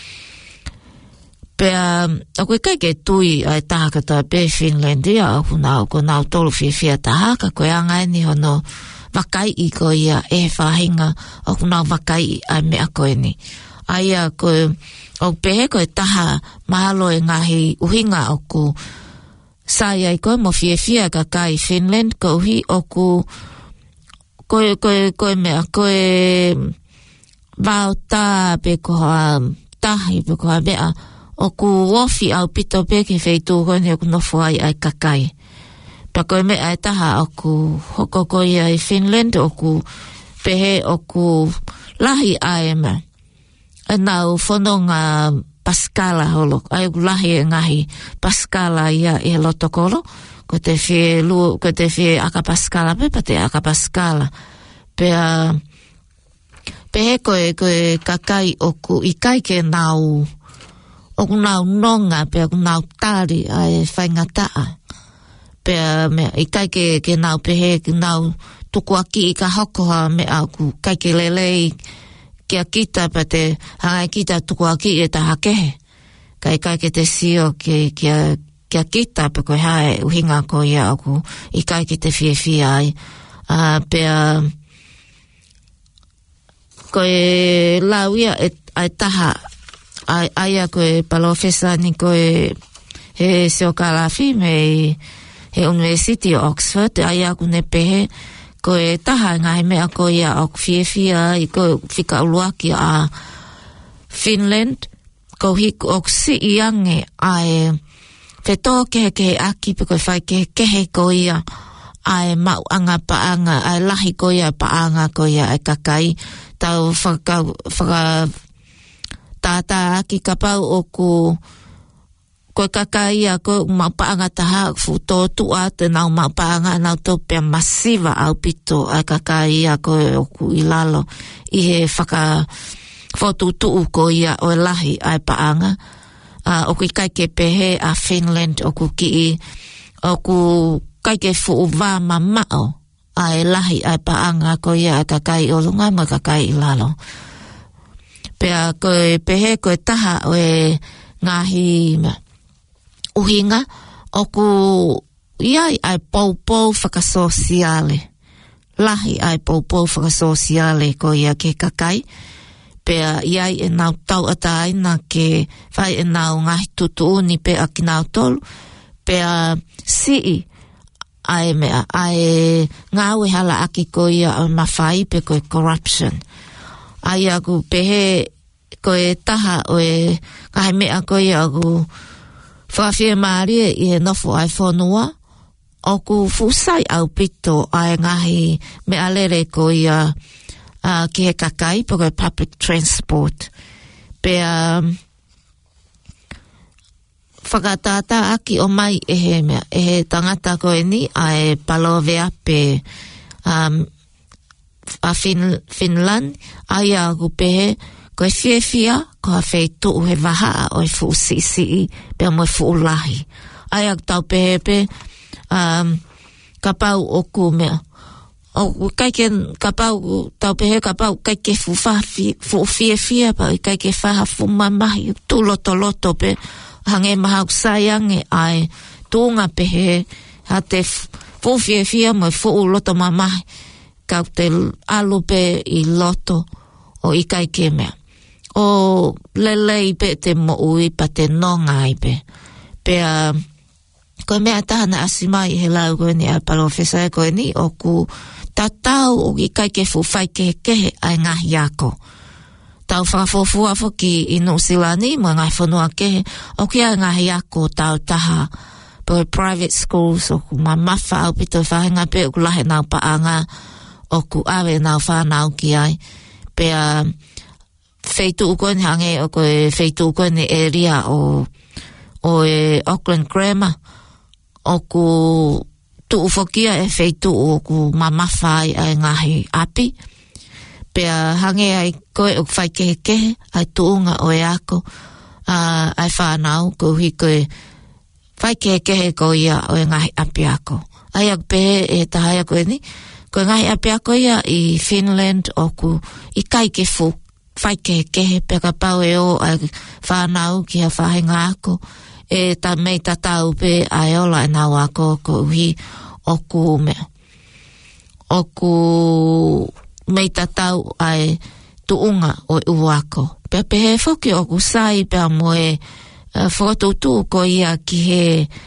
Speaker 2: Pea, o koe kai ke tui ai taha katoa pe Finlandia, o ku nau, ko nau tolu whiawhia taha, ka koe angai ni hono wakai i koe ia e whahinga, o ku nau wakai i ai mea koe ni. Aia koe, o pehe koe taha mahalo e ngahi uhinga o ku sai ai koe mo whiawhia ka kai Finland, ko uhi o ku koe, koe, koe mea, koe vau tā pe koha tahi pe koha mea, o ku wofi au pito pe ke wheitu koe ni o ku nofu ai ai kakai. Pa koe mea e taha o ku hoko koe ai Finland, o ku pehe o ku lahi ai mea. E nau whanonga Paskala holo, ai ku lahi e ngahi Paskala ia e lotokolo, ko te whi lu, ko te whi aka Paskala pe, pa te aka Paskala. Pea, pehe koe koe kakai o ku ikai ke nau, o ku nau nonga, pea ku nau tari ai whaingataa. Pea mea, i kai ke, ke nau pehe, ke nau tukuaki i ka hokoha mea ku kai ke lelei kia kita pa te hangai kita tukuaki e ta hakehe. Kai kai ke te sio ke kia, kia kita pa koe hae uhinga ko ia o ku i kai ke te whiawhia ai. Uh, pea koe lau ia e, ai taha ai aia koe palofesa ni koe he seo kalafi me he University of Oxford aia kune pehe koe taha ngai mea koe ia o whiawhia i koe whika uluaki a Finland ko hiku o si iange ai whetō kehe kehe aki pe koe whai kehe kehe koe ia ai mau anga paanga ai lahi koe ia paanga koe ia ai kakai tau whaka whaka tata aki kapau o ku koe kakai a koe mau paanga taha futo tua te nau mau paanga nau tau pia masiva au pito ai kakai a koe o ku ilalo i he whaka fotutuu koe ia o lahi ai paanga uh, o ku kai ke pehe a Finland o ku ki o ku kai ke fu uwa mamao ai lahi ai paanga koe ia ai kakai o lunga ma kakai ilalo. Pea koe pehe koe taha o e ngahi uhinga o ku iai ai poupou whakasosiale. Lahi ai poupou whakasosiale ko ia ke kakai. Pea iai e nau tau ataina ke whai e nau ngahi tutuuni pe a ki nau tolu. Pea sii ai mea ai ngau e hala aki ko ia o mawhai pe koe corruption. Ai aku pehe ko e taha o e ngahi mea ko i aku whawhia maari i he nofo ai whanua o ku fusai au pito ai ngahi mea lere ko i a uh, ki he kakai po ko public transport pe um, whakatata aki o mai e he mea e he tangata ko e ni ai palovea pe um, a fin, Finland ai a kupehe ko e fie fia ko a whei tuu he waha o e fu si si pe mo e fu lahi ai a tau pehe pe um, ka pau o ku mea o kaike ka pau tau pehe ka pau kaike fu fa fu fie fia pa i kaike faha fu mamahi tu loto loto pe hange maha kusayange ai tunga pehe ha te fu fie fia mo e fu loto mamahi kau te alu pe i loto o i kaike mea o lelei pe te mo ui pa te nonga i pe pe a uh, ko mea tahana asimai he lau koe ni a palofesa e koe ni o ku tatau o i kaike fu whai kehe kehe ai ngahi ako tau whakafofua foki i Nusilani mo ngai whanua kehe o kia ngahi ako tau taha po private schools o ku mamafa au pito whahenga pe o ku lahe nau paanga o ku awe nau whanau ki ai pe a uh, feitu uko ni hange o koe feitu uko ni area o o e Auckland Grammar o ku tu ufokia e feitu o ku mamawhai ai ngahi api pe a hange ai koe o whai kehe kehe ai tuunga o e ako uh, ai whanau ko hui koe whai kehe kehe ko ia o e ngahi api ako ai ak pehe e tahaya koe ni koe ngahi api ako ia i Finland o ku i kaike fu whai kehe kehe pe ka pau e o ai whanau ki a whahenga ako e ta mei tatau pe ai ola e nau ako ko uhi o ku mea o ku mei tatau ai tuunga o uako pe pehe foki o ku sai pe mo e uh, whakatutu ko ia ki he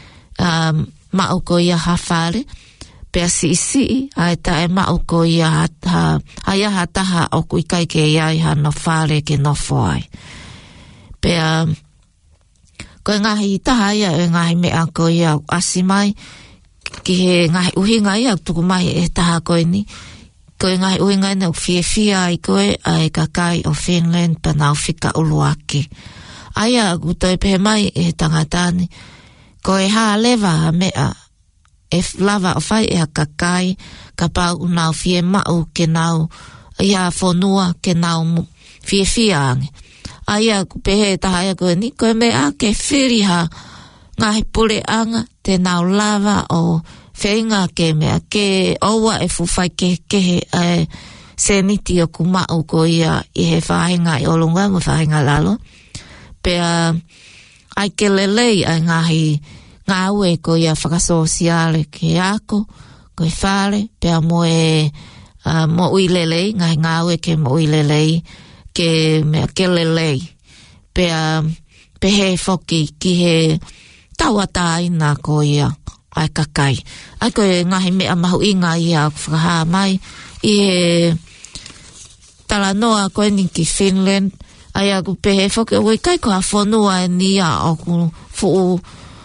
Speaker 2: um, mau ko ia hawhare pe a si si ai ta e mau ko ia ha, ai aha taha o ku ikai ke iai ha no whare ke no whai pe a um, ko ngahi taha ia e ngahi mea ko ia asimai ki he ngahi uhinga ia tuku mai e taha koe ni ko ngahi uhinga ina fie fie ai koe ai kakai o Finland pa nau whika uluake aia gutoi pehe mai e tangatani ko e haa lewa ha mea e lava o whai e a kakai ka pau nau fie mau ke nau ia whonua ke nau fie fie ange aia ku pehe taha ia koe ni koe mea ke whiriha ngahi pule anga te nau lava o whenga ke mea ke oua e fuwhai ke kehe e seniti o ku mau ko ia i he whahenga i olunga mo whahenga lalo pea ai ke lelei ai ngahi ngā ue ko ia whakasosiale ke ako koe whare pea mo e uh, mo ui lelei ngahi ngā ue ke mo ui lelei ke mea ke lelei pea pehe foki ki he tauata ina ko ia ai kakai ai koe ngahi mea mahu inga ia whakaha mai i he talanoa koe ni ki Finland ai aku pehe foki oi kai ko a whanua e nia o ku fuu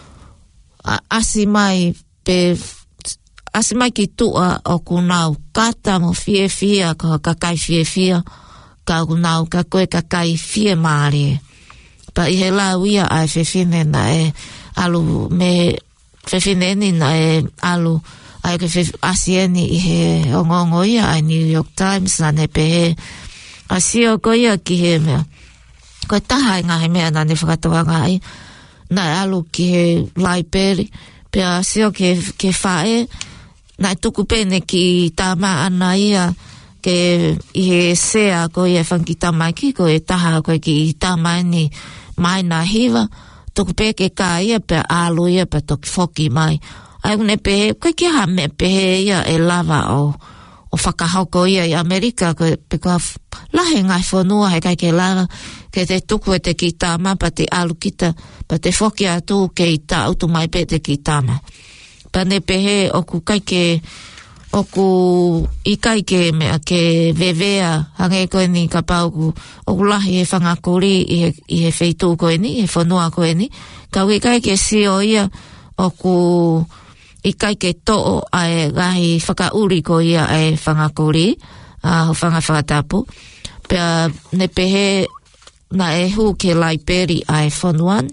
Speaker 2: asi mai pe asi mai ki tua o ku nau kata mo fie fie ko kakai fie fie ka ku nau ka koe kakai fie maare pa i he la uia ai fefine na e alu me fefine ni na e alu ai ke asieni i he ongongo ia ai New York Times na ne pehe asio ko ia ki he mea ko taha ngā he mea na ne whakatoa ngai na alu ki he laiperi pe asio ke, ke whae na tuku pene ki tama ana ia ke i he sea ko ia whanki tamai ki ko e taha ko ki tama ni mai na hiva tuku pe ke ka ia pe alu ia pe toki foki mai ai une pehe ko ki ha me pehe ia e lava o o whakahoko ia i Amerika ko pe ko lahe ngai whanua he kai ke lava ke te tuku e te ki tama pa te alu kita pa te foki atu ke i ta autu mai pe te ki tama pa ne pehe o ku kai ke oku ikai ke mea ke vevea hange koe ni ka pauku oku lahi e whangakuri i he, i he wheitu koe ni, i he whanua koe ni. Kau ikai ke sio ia oku ikai ke to'o ai gahi whakauri ko ia ai whangakuri, a ho whanga whakatapu. Pea ne pehe na e hu ke laiperi ai whanuan.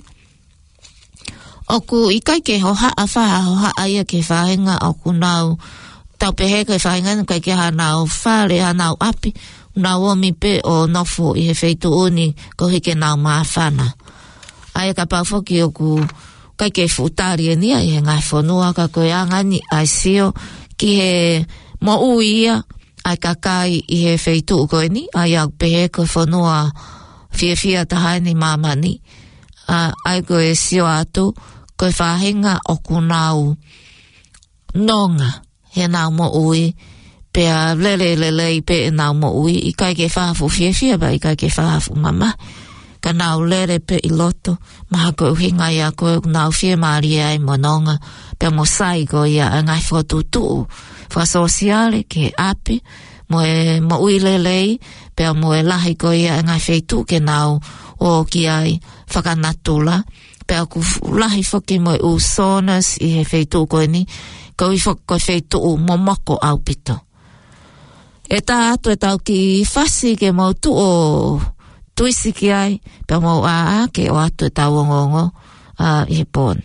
Speaker 2: Oku ikai ke hoha a whaha hoha aia ke whahenga oku nau tau pehe ke whahenga kai ke hanau whare hanau api nau omi pe o nofu i he wheitu uni ko hike nau maafana. Aia ka paufoki oku kai ke futari e nia i he ngai whanua ka koe angani ai sio ki he mo uia ai kakai i he wheitu koe ni ai au pehe koe whanua fia fia tahaini mamani uh, ai koe sio atu koe whahenga oku nau nonga he nau mo ui pea lele lele i pe e nau mo ui i kai ke whahafu fia fia ba i kai ke whahafu mama ka nau lere pe i loto maha koe uhinga ia koe nau fia maari ai mo nonga pea mo sai koe ia a ngai whatutu wha sosiale ke api mo e mo ui lelei pea mo e lahi koe ia a ngai wheitu ke nau o ki ai whakanatula pea ku lahi whoki mo e usonas i he wheitu koe ni ko i whako wheitu mo moko au pito. E tā atu e tau ki whasi ke mau tu o tuisi ki ai, pia mau a a ke o atu e tau o ngongo uh, i he pōne.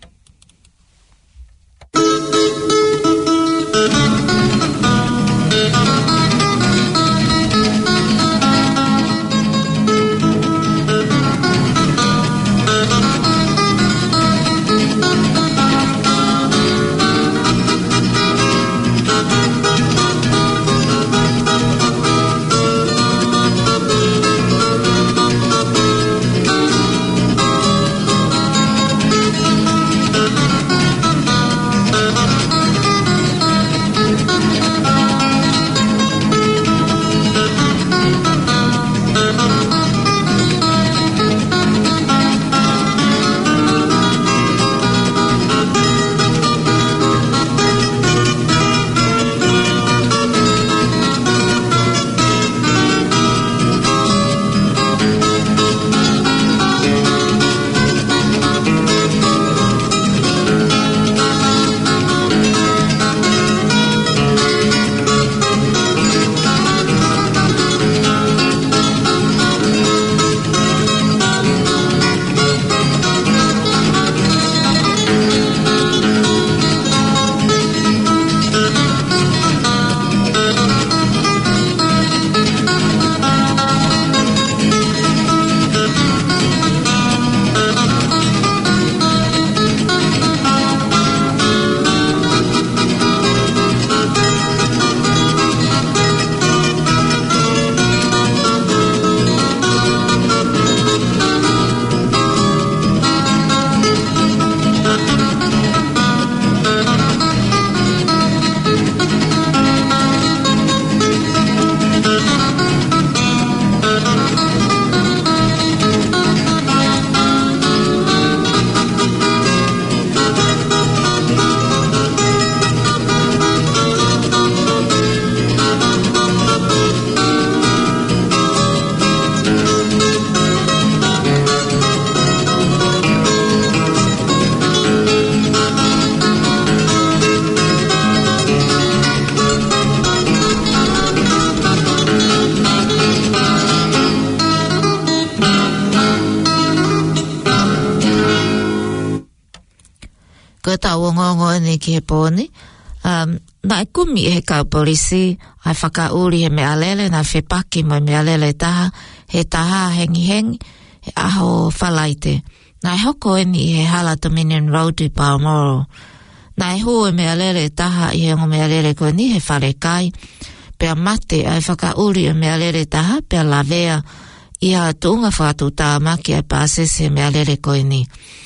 Speaker 2: Ko tau o ngongo ni ki he pōni. Um, na e kumi he kau polisi, ai whakauri he mea lele, na whepaki mo mea lele taha, he taha hengi hengi, he aho whalaite. Na e hoko e ni he hala Dominion Road i Balmoral. Na e hu e mea lele taha i he ngo mea lele koe ni he whare kai. Pea mate ai whakauri e mea lele taha, pea lavea i ha tuunga whakatu tā maki ai pāsese mea lele koe ni.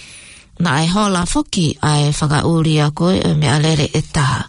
Speaker 2: Na e hola foki ai whakauri a koe e mea lele e taha.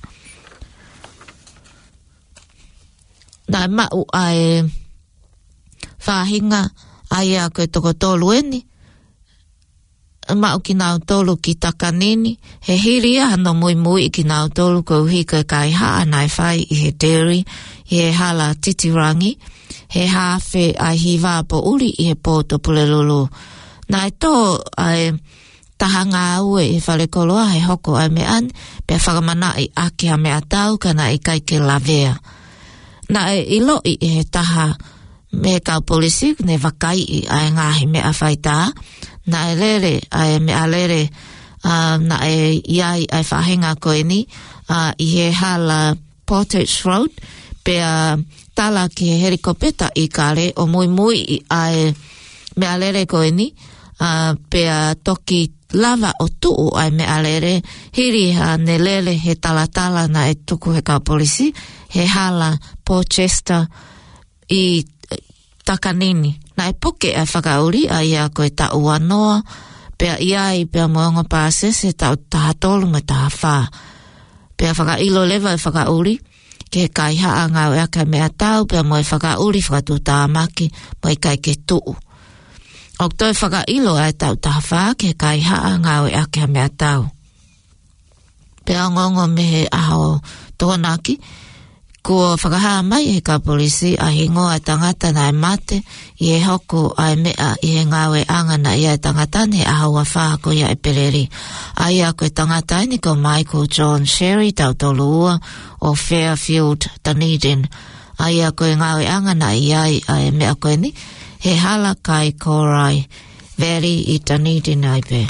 Speaker 2: Na e mau ai whahinga ai a koe toko tolu eni. mau ki nau tolu ki takanini, he hiri ano mui mui ki nau tolu ko hika kai haa nai whai i he dairy, i he hala titirangi, he hawhi ai hiwa po uri i he poto pulelulu. Nai tō ai taha ngā ue i whare koloa he hoko ai me an, pe whakamana i ake a mea tau kana i kai ke lavea. Na e ilo i he taha me kau polisi, ne wakai i ai ngahi mea whaita, na e lere, ai mea lere, uh, na e iai ai whahenga koe ni, uh, i he hala Portage Road, pe uh, tala ki he herikopeta i kare, o mui mui i ai mea lere koe ni, uh, pe uh, toki lava o tuu ai mea lere, hiri ha ne lele he tala tala na e tuku he kau polisi, he hala Porchester i takanini. Na e poke ai whakauri a ia koe ta ua noa, pea iai pea moonga pāsese ta o taha tolu me taha whā. Pea whakailo lewa e whakauri, ke kai haa ngau ea kai mea tau, pea mo e whakauri whakatu taha maki, mo e kai ke tuu. O toi whakailo ai tau taha whā, ke kai haa ngau ea kai mea tau. Pea ngongo me he aho tōnaki, ko whakahaa mai he ka polisi a hingo a tangata na e mate i he hoko a mea i he ngawe angana i a tangata ne ahaua whahako i a e pereri. A ia koe tangata ni ko Michael John Sherry tau tolu ua o Fairfield, Dunedin. A ia koe ngawe angana i ai a e mea koe ni he hala kai Korai Valley i Dunedin ai pe.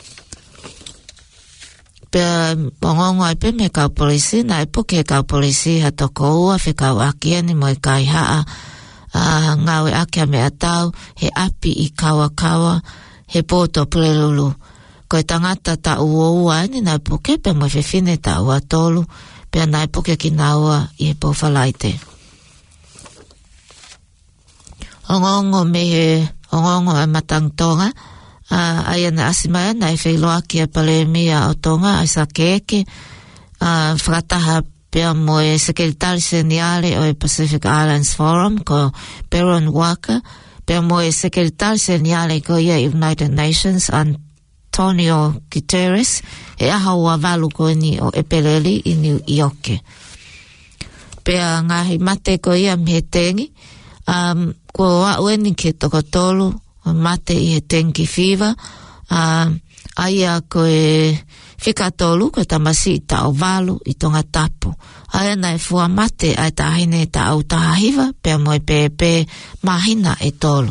Speaker 2: Pea mongongo ai pe me kau polisi, na e puke kau polisi ha toko ua, whi kau akia ni mo i kai haa, uh, ngawe akia mea tau, he api i kawa kawa, he poto pulelulu. Koe tangata ta ua ua ni na e puke, pe mo i whiwhine ta ua tolu, pea na e puke ki na ua i he pōwhalaite. Ongongo me he, ongongo e matangtonga, Uh, ai ana asimaya na e whailoa ki a palemia o tonga ai sa keke uh, whakataha pia mo e Secretary Seniale o e Pacific Islands Forum ko Baron Walker, pia mo e Secretary Seniale ko ia United Nations Antonio Guterres e aha ua walu ko ni o Epeleli i New York. Pia ngahi mate ko ia mhetengi um, ko wa ueni ke toko tolu mate i he tenki whiwa, uh, aia koe whikatolu, koe tamasi i ta o walu i tonga tapu. Aia nei fua mate ai tahine ta au taha hiwa, pea moe pepe mahina e tolu.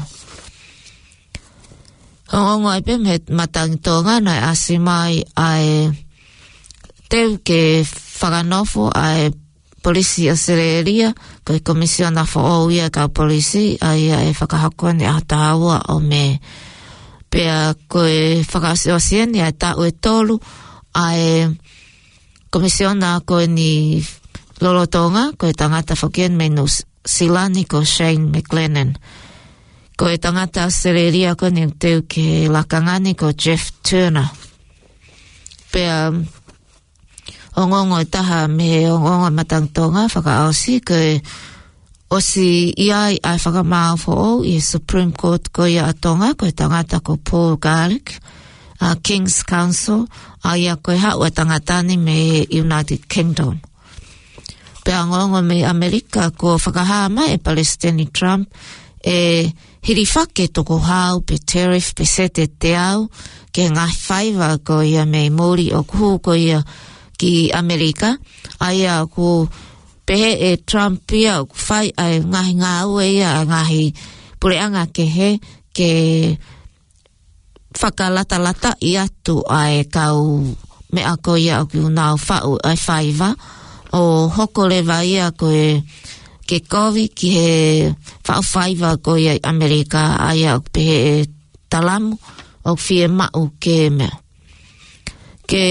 Speaker 2: Hongongo ai pe me matangitonga nei asimai ai teu ke whakanofo ai polisi a Sereria, koe komisiona fo o ia ka polisi, ai e whakahakua ni ahatahaua o me. Pea koe whakasiosia ni ai tau e tolu, ai komisiona koe ni lolotonga, koe tangata whakien menu silani ko Shane McLennan. Koe tangata Sereria koe ni teu ke lakangani ko Jeff Turner. Pea ongongo e taha me ongongo matangtonga whakaosi koe osi iai ai whakamao fo o i Supreme Court ko ia atonga koe tangata ko Paul Garlick, uh, King's Council, a ia koe hau e tangatani me United Kingdom. Pea ongongo me Amerika ko whakahaa mai e Palestini Trump e hiriwhake toko hau pe tariff pe sete te au ke ngai whaiva ko ia me mori o kuhu ko ia ki Amerika, aia ku pehe e Trump ia ku whai ai ngahi ngā ue ia ngahi pureanga ke he ke whakalata lata i atu ai kau mea ko ia o ki unau whau ai whaiva o hoko lewa ia ko e ke kovi ki he whau whaiva ko ia Amerika aia ku pehe e talamu o fie mau ke mea. Ke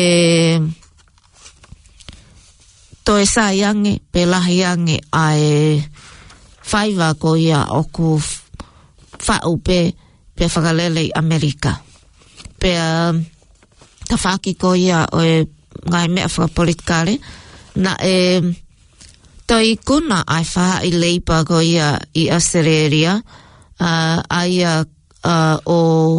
Speaker 2: toe sa yange, pe lahi yange ai whaiva ko ia o ku whau pe pe whakalele Amerika. Pe uh, ta whaki ko ia o e ngai mea whakapolitikare na e toi kuna ai wha i leipa ko ia i Australia uh, ai uh, o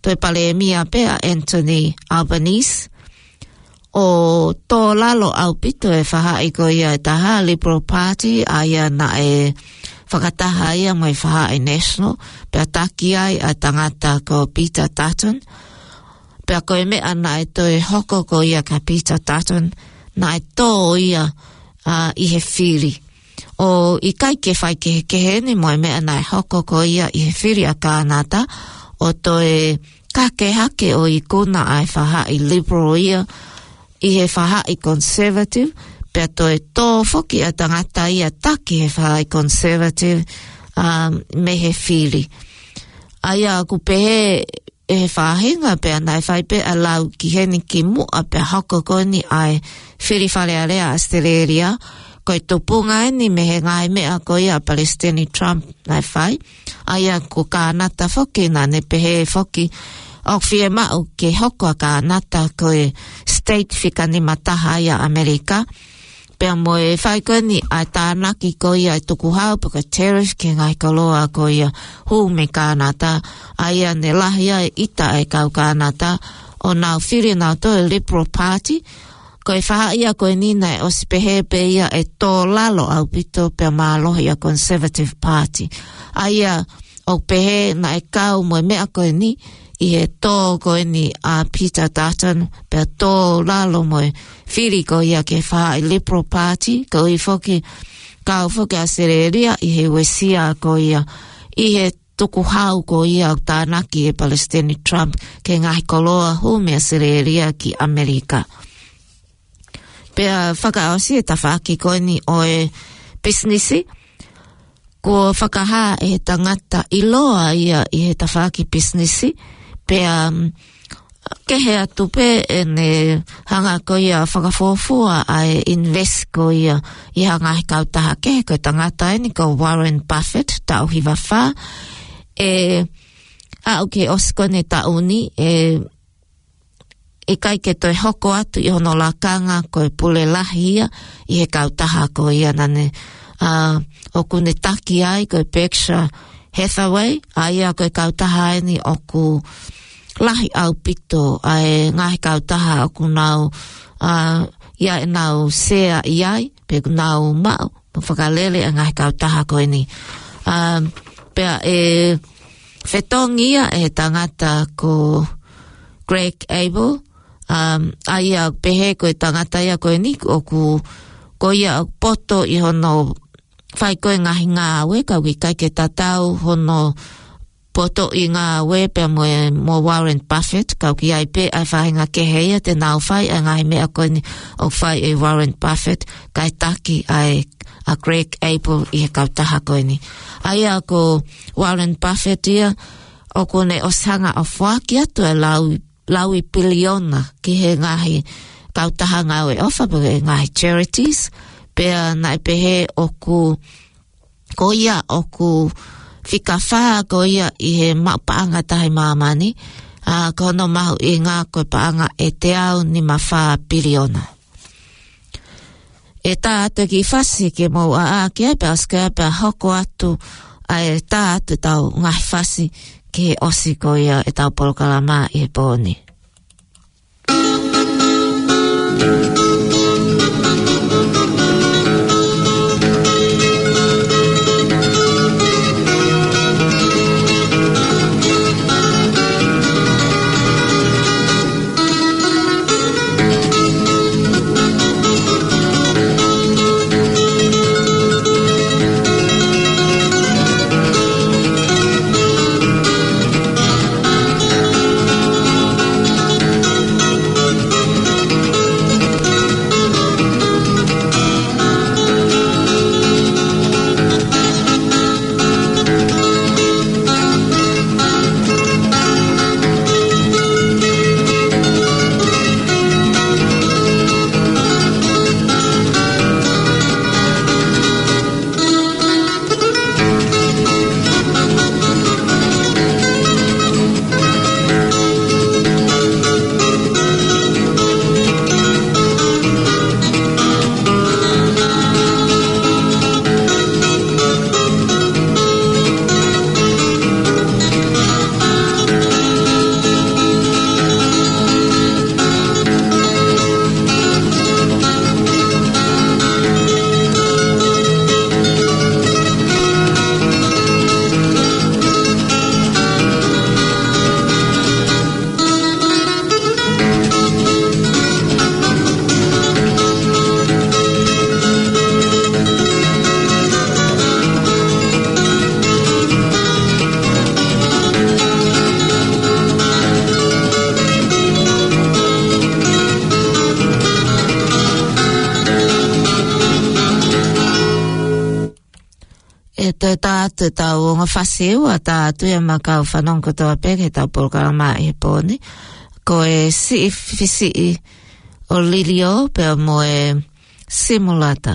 Speaker 2: toi pale mia pea Anthony Albanese. O tō lalo au pito e whaha i ko ia e taha Liberal Party, aia na e whakataha ia mai whaha i National, pea taki ai a tangata ko Peter Dutton, pea koe mea na e toi hoko ko ia ka Peter Dutton, na e tō ia uh, i he whiri. O i kai ke whai ke kehe ni moe mea na e hoko ko ia i he whiri a kānata, o toi kake hake o i kuna ai whaha i Liberal ia, i he whaha i Conservative, pea toi tō whoki a tangata ia taki he whaha i Conservative, um, me he whiri. Aia ku pehe e he whahinga pea nai whai pe a lau ki heni ki mua pea hoko koni ai whiri whare area Australia, koe tupunga eni me he ngai mea ko ia Palestini Trump nai whai, aia ku kānata whoki na ne pehe whoki, o whie mau ke hoko a kānata koe state whikani mataha ia Amerika, pea mo e whai koe ni ai tānaki ko ia e tuku hau puka tariff ke ngai koloa ko ia hu me kānata, aia ne lahia e ita e kau kānata, o nau whiri nau to e Liberal Party, koe whaha ia koe nina e osipehe pe ia e tō lalo au pito pea mālohi a Conservative Party. Aia o pehe na e kau mo e mea koe ni, i he tō koe ni a Peter Dutton, pea tō lalo mo e whiri ko ia ke whaha i Liberal Party, ko i whoki, kau whoki a Sereria, i he wesia ko ia, i he tuku hau ko ia o tānaki e Palestini Trump, ke ngahi koloa hume a Sereria ki Amerika. Pea whakaosi e tawhaki koe ni o e businessi, ko whakaha e he tangata iloa ia i he tawhaki businessi, pea um, kehe atu pe e ne hanga ko ia whakafofua a e invest ko ia i hanga he kautaha kehe ko tangata e ni ko Warren Buffett, tau hiwa wha, e au ke osko ne tauni, e e kai ke toi hoko atu i hono la kanga ko e pule lahi ia i he kautaha ko ia nane uh, o kune taki ai ko e Berkshire Hathaway, aia ko e kautaha ni o ku lahi au pito ai ngahi kautaha o ku nau uh, ia e nau sea i ai pe ku nau mau mo whakalele a ngahi kautaha ko ni um, pea e whetongi ia e tangata ko Greg Abel, um, aia pehe ko e tangata ia ko e ni o ku ko ia poto i hono whai koe ngahi ngā awe, kau ki kai ke tatau hono poto i ngā awe pia mo, mo Warren Buffett, kau ki ai pe ai whahinga ke heia te nau whai ai ngahi mea koe ni o whai e Warren Buffett, kai taki ai a Greg Abel i he kautaha koe ni. Aia ko Warren Buffett ia, o kone osanga o whaki atu e lau, lau i piliona ki he ngahi kautaha ngā awe ofa, porque ngahi charities, pea nai pehe o ku ko ia o ku whika whaa ko ia i he maupaanga tahi mamani, uh, kono mahu i ngā koe paanga e te au ni ma whaa piriona. E tā atu ki whasi ke mau a a ki ai pea skea pea hoko atu a e tā atu tau ngahi whasi ke osi ko ia e tau polokalama i he pōni. te tātu tau o ngā whaseu a tātu e makau whanong katoa peke tau polokalama i he pōni. Ko e si fisi o Lilio pe mo e simulata.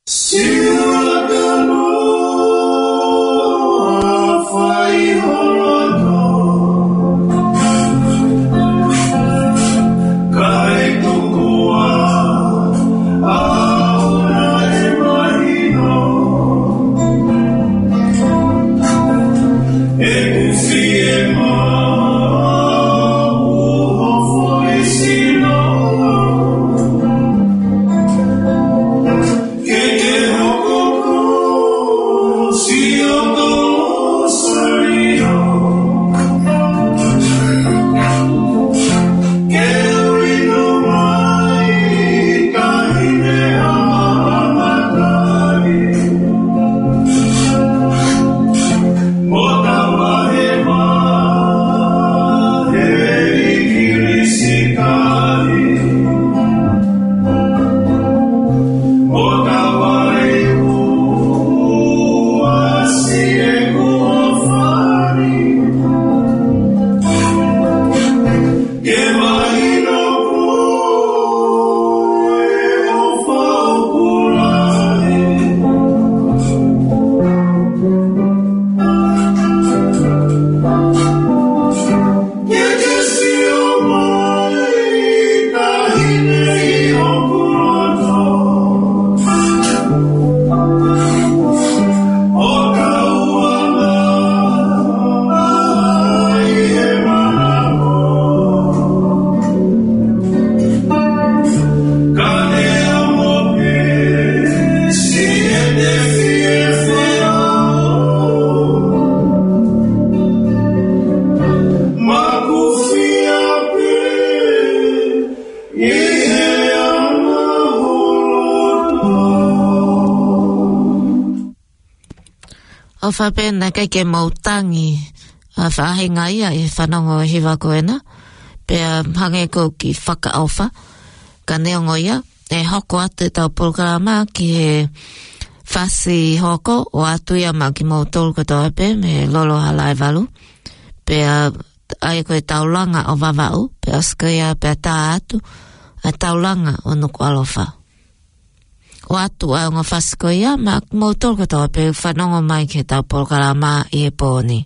Speaker 2: O whapena kai ke mautangi a whahinga ia e whanongo hiwa koena pea hange ko ki whakaawha ka neongo ia e hoko atu tau programa ki he whasi hoko o atu ia ma ki mautolu katoa pe me lolo halai walu pea ai koe taulanga o wawau pea skaya pea tā atu a taulanga o nuku alofa o atu a ngā whasiko ia, ma mautolu katoa pe whanongo mai ke tau programa i e pōni.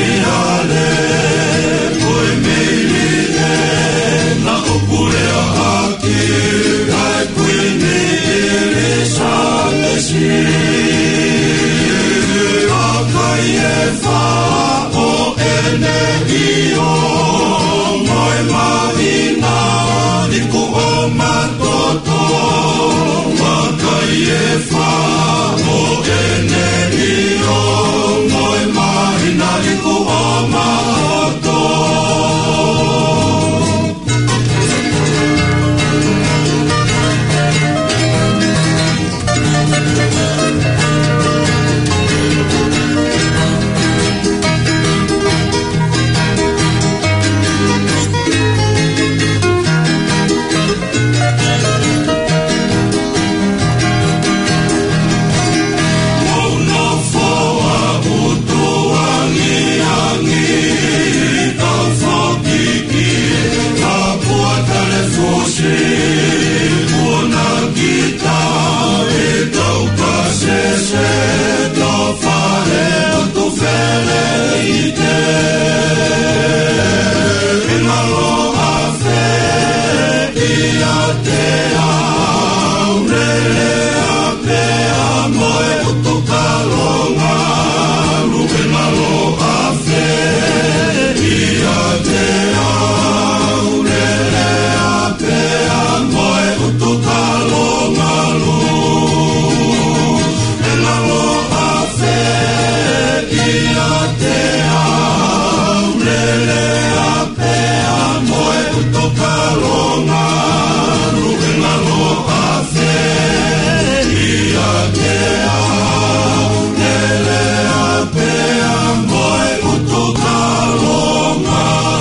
Speaker 3: Pure ia te aurele a pea moe utu kalonga luke malo a fe ia te aurele a pea moe utu kalonga luke malo a fe ia te aurele a pea moe utu kalonga luke malo a fe ia te aurele a pea moe utu kalonga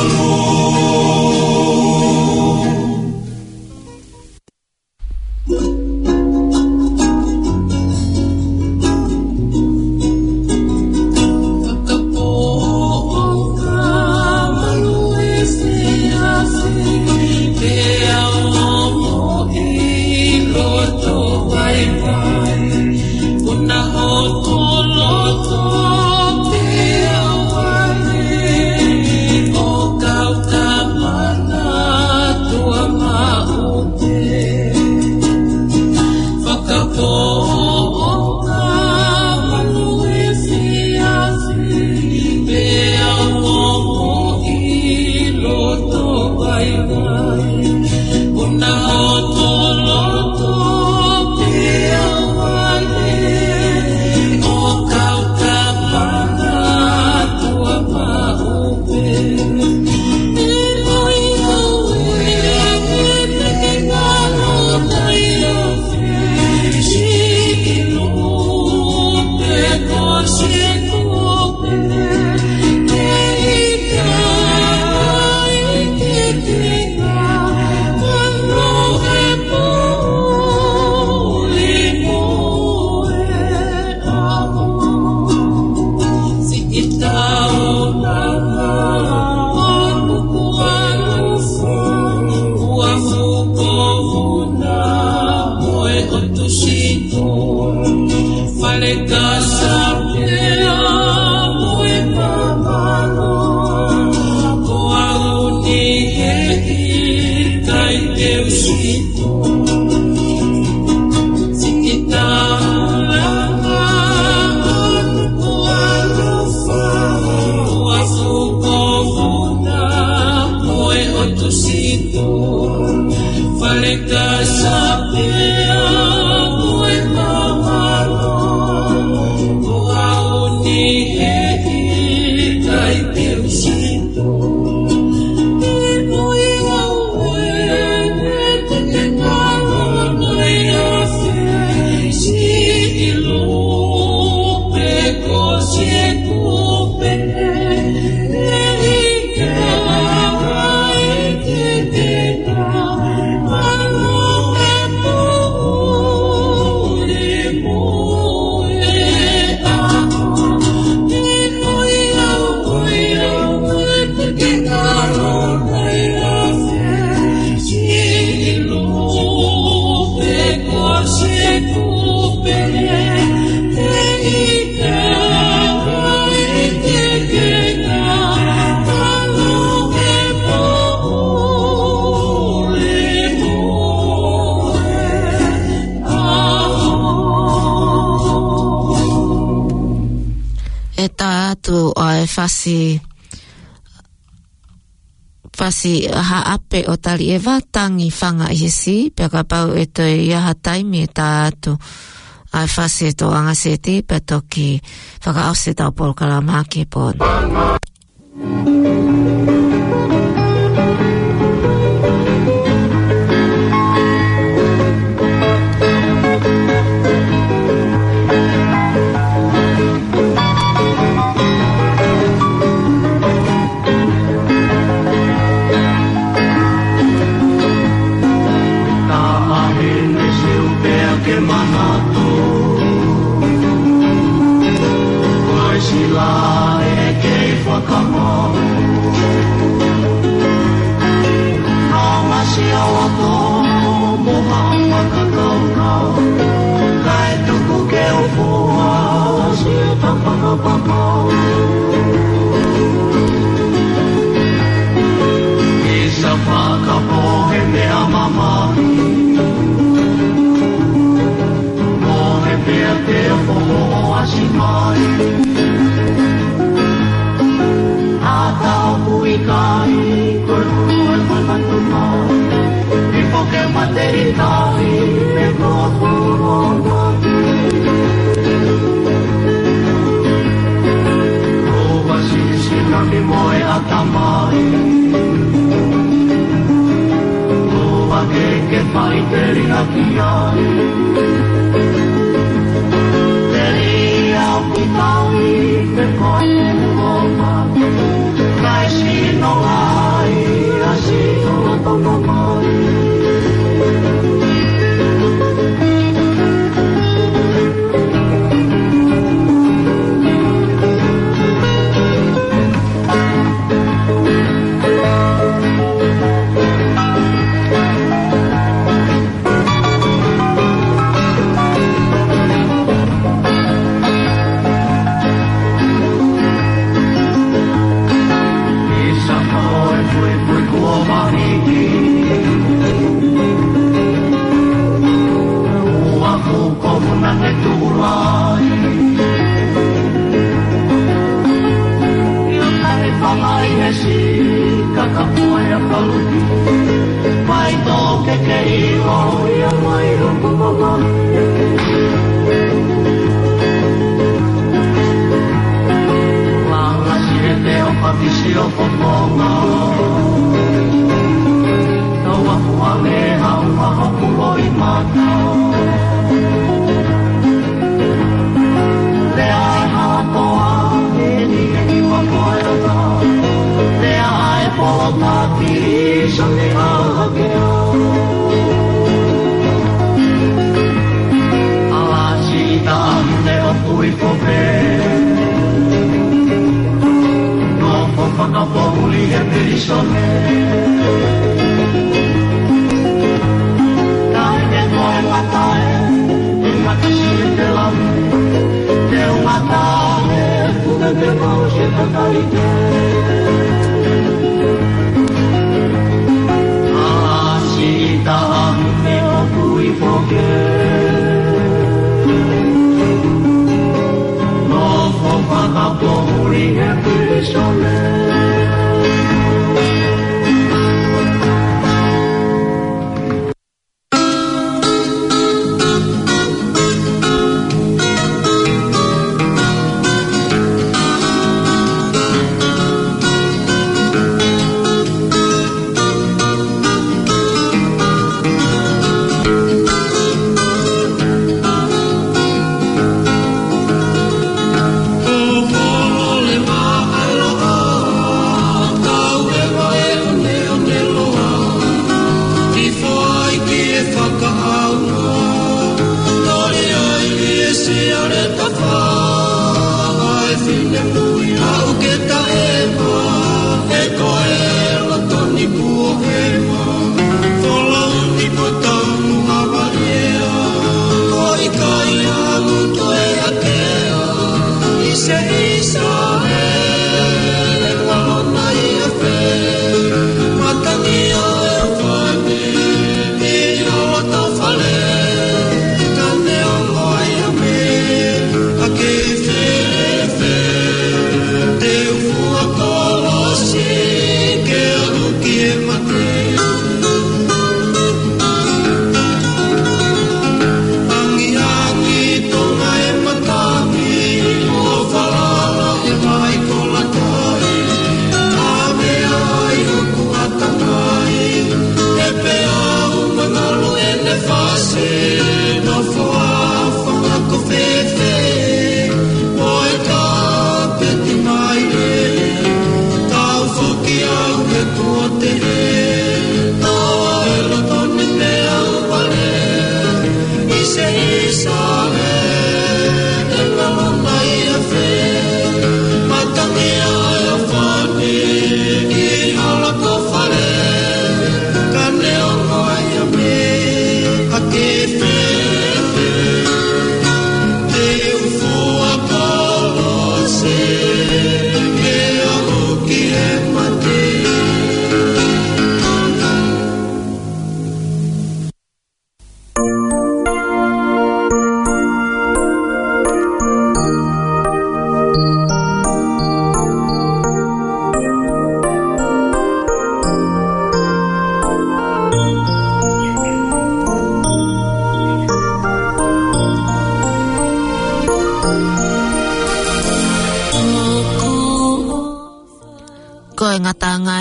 Speaker 2: Fasi fasi ha ape o tali e watangi whanga i hesi pe ka pau e to i aha taimi e tā atu ai fasi e to anga se te pe toki whaka au se tau polo kalamaki e pōna.
Speaker 3: Sila e kei whakamohu Pauli e Perisone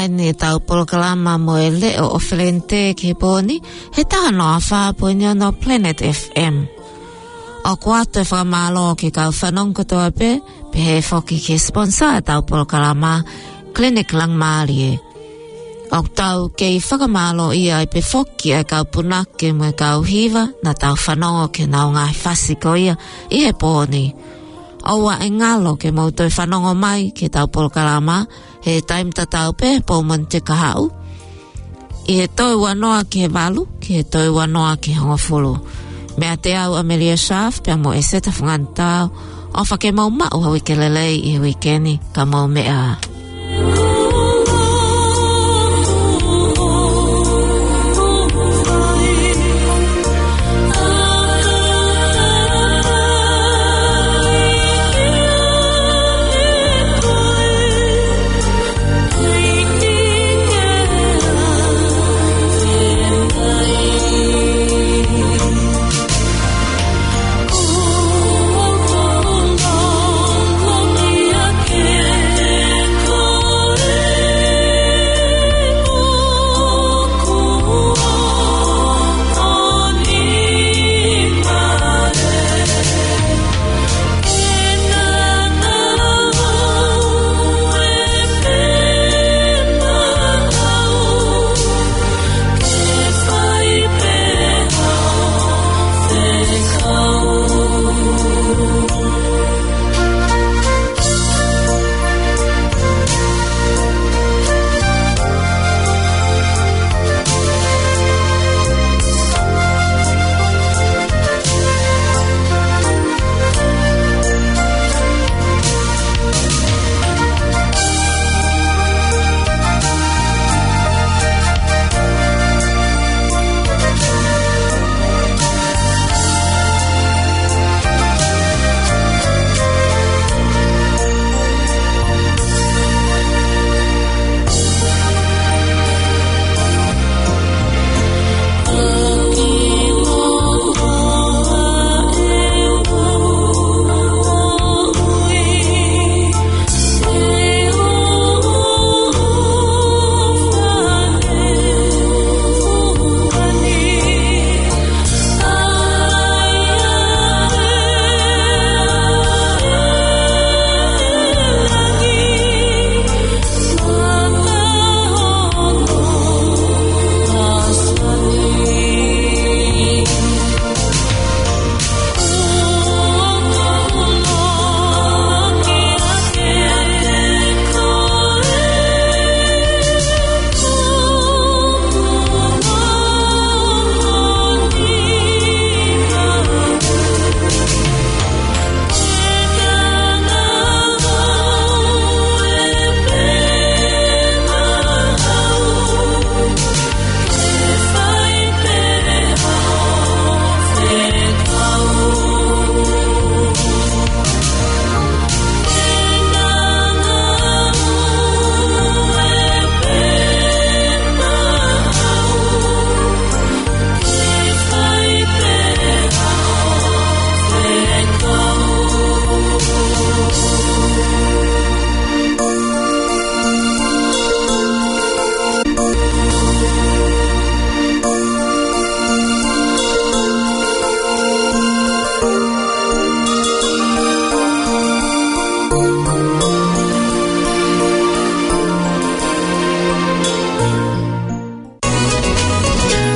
Speaker 2: mai ni tau polokalama mo e leo o Felente ke poni, he taha no a whāpoinio no Planet F M. O kuato e whakamalo ke kau whanong kotoa pe, pe he whoki ke sponsor tau polokalama, Clinic Lang Mārie. O tau ke i whakamalo ia i pe whoki e kau punake mo e kau hiva, na tau whanongo ke nao ngai whasiko ia, i he poni. Oua e ngalo ke mautoi whanongo mai ke tau polokalama, he taim tatau pe pouman te kahau. I he toi wanoa ke he walu, ke he toi wanoa ke hongofulu. Mea te au Amelia Schaaf, pia mo e seta whangantau, o whake mau mau hau i ke lelei i hui keni, ka mau mea.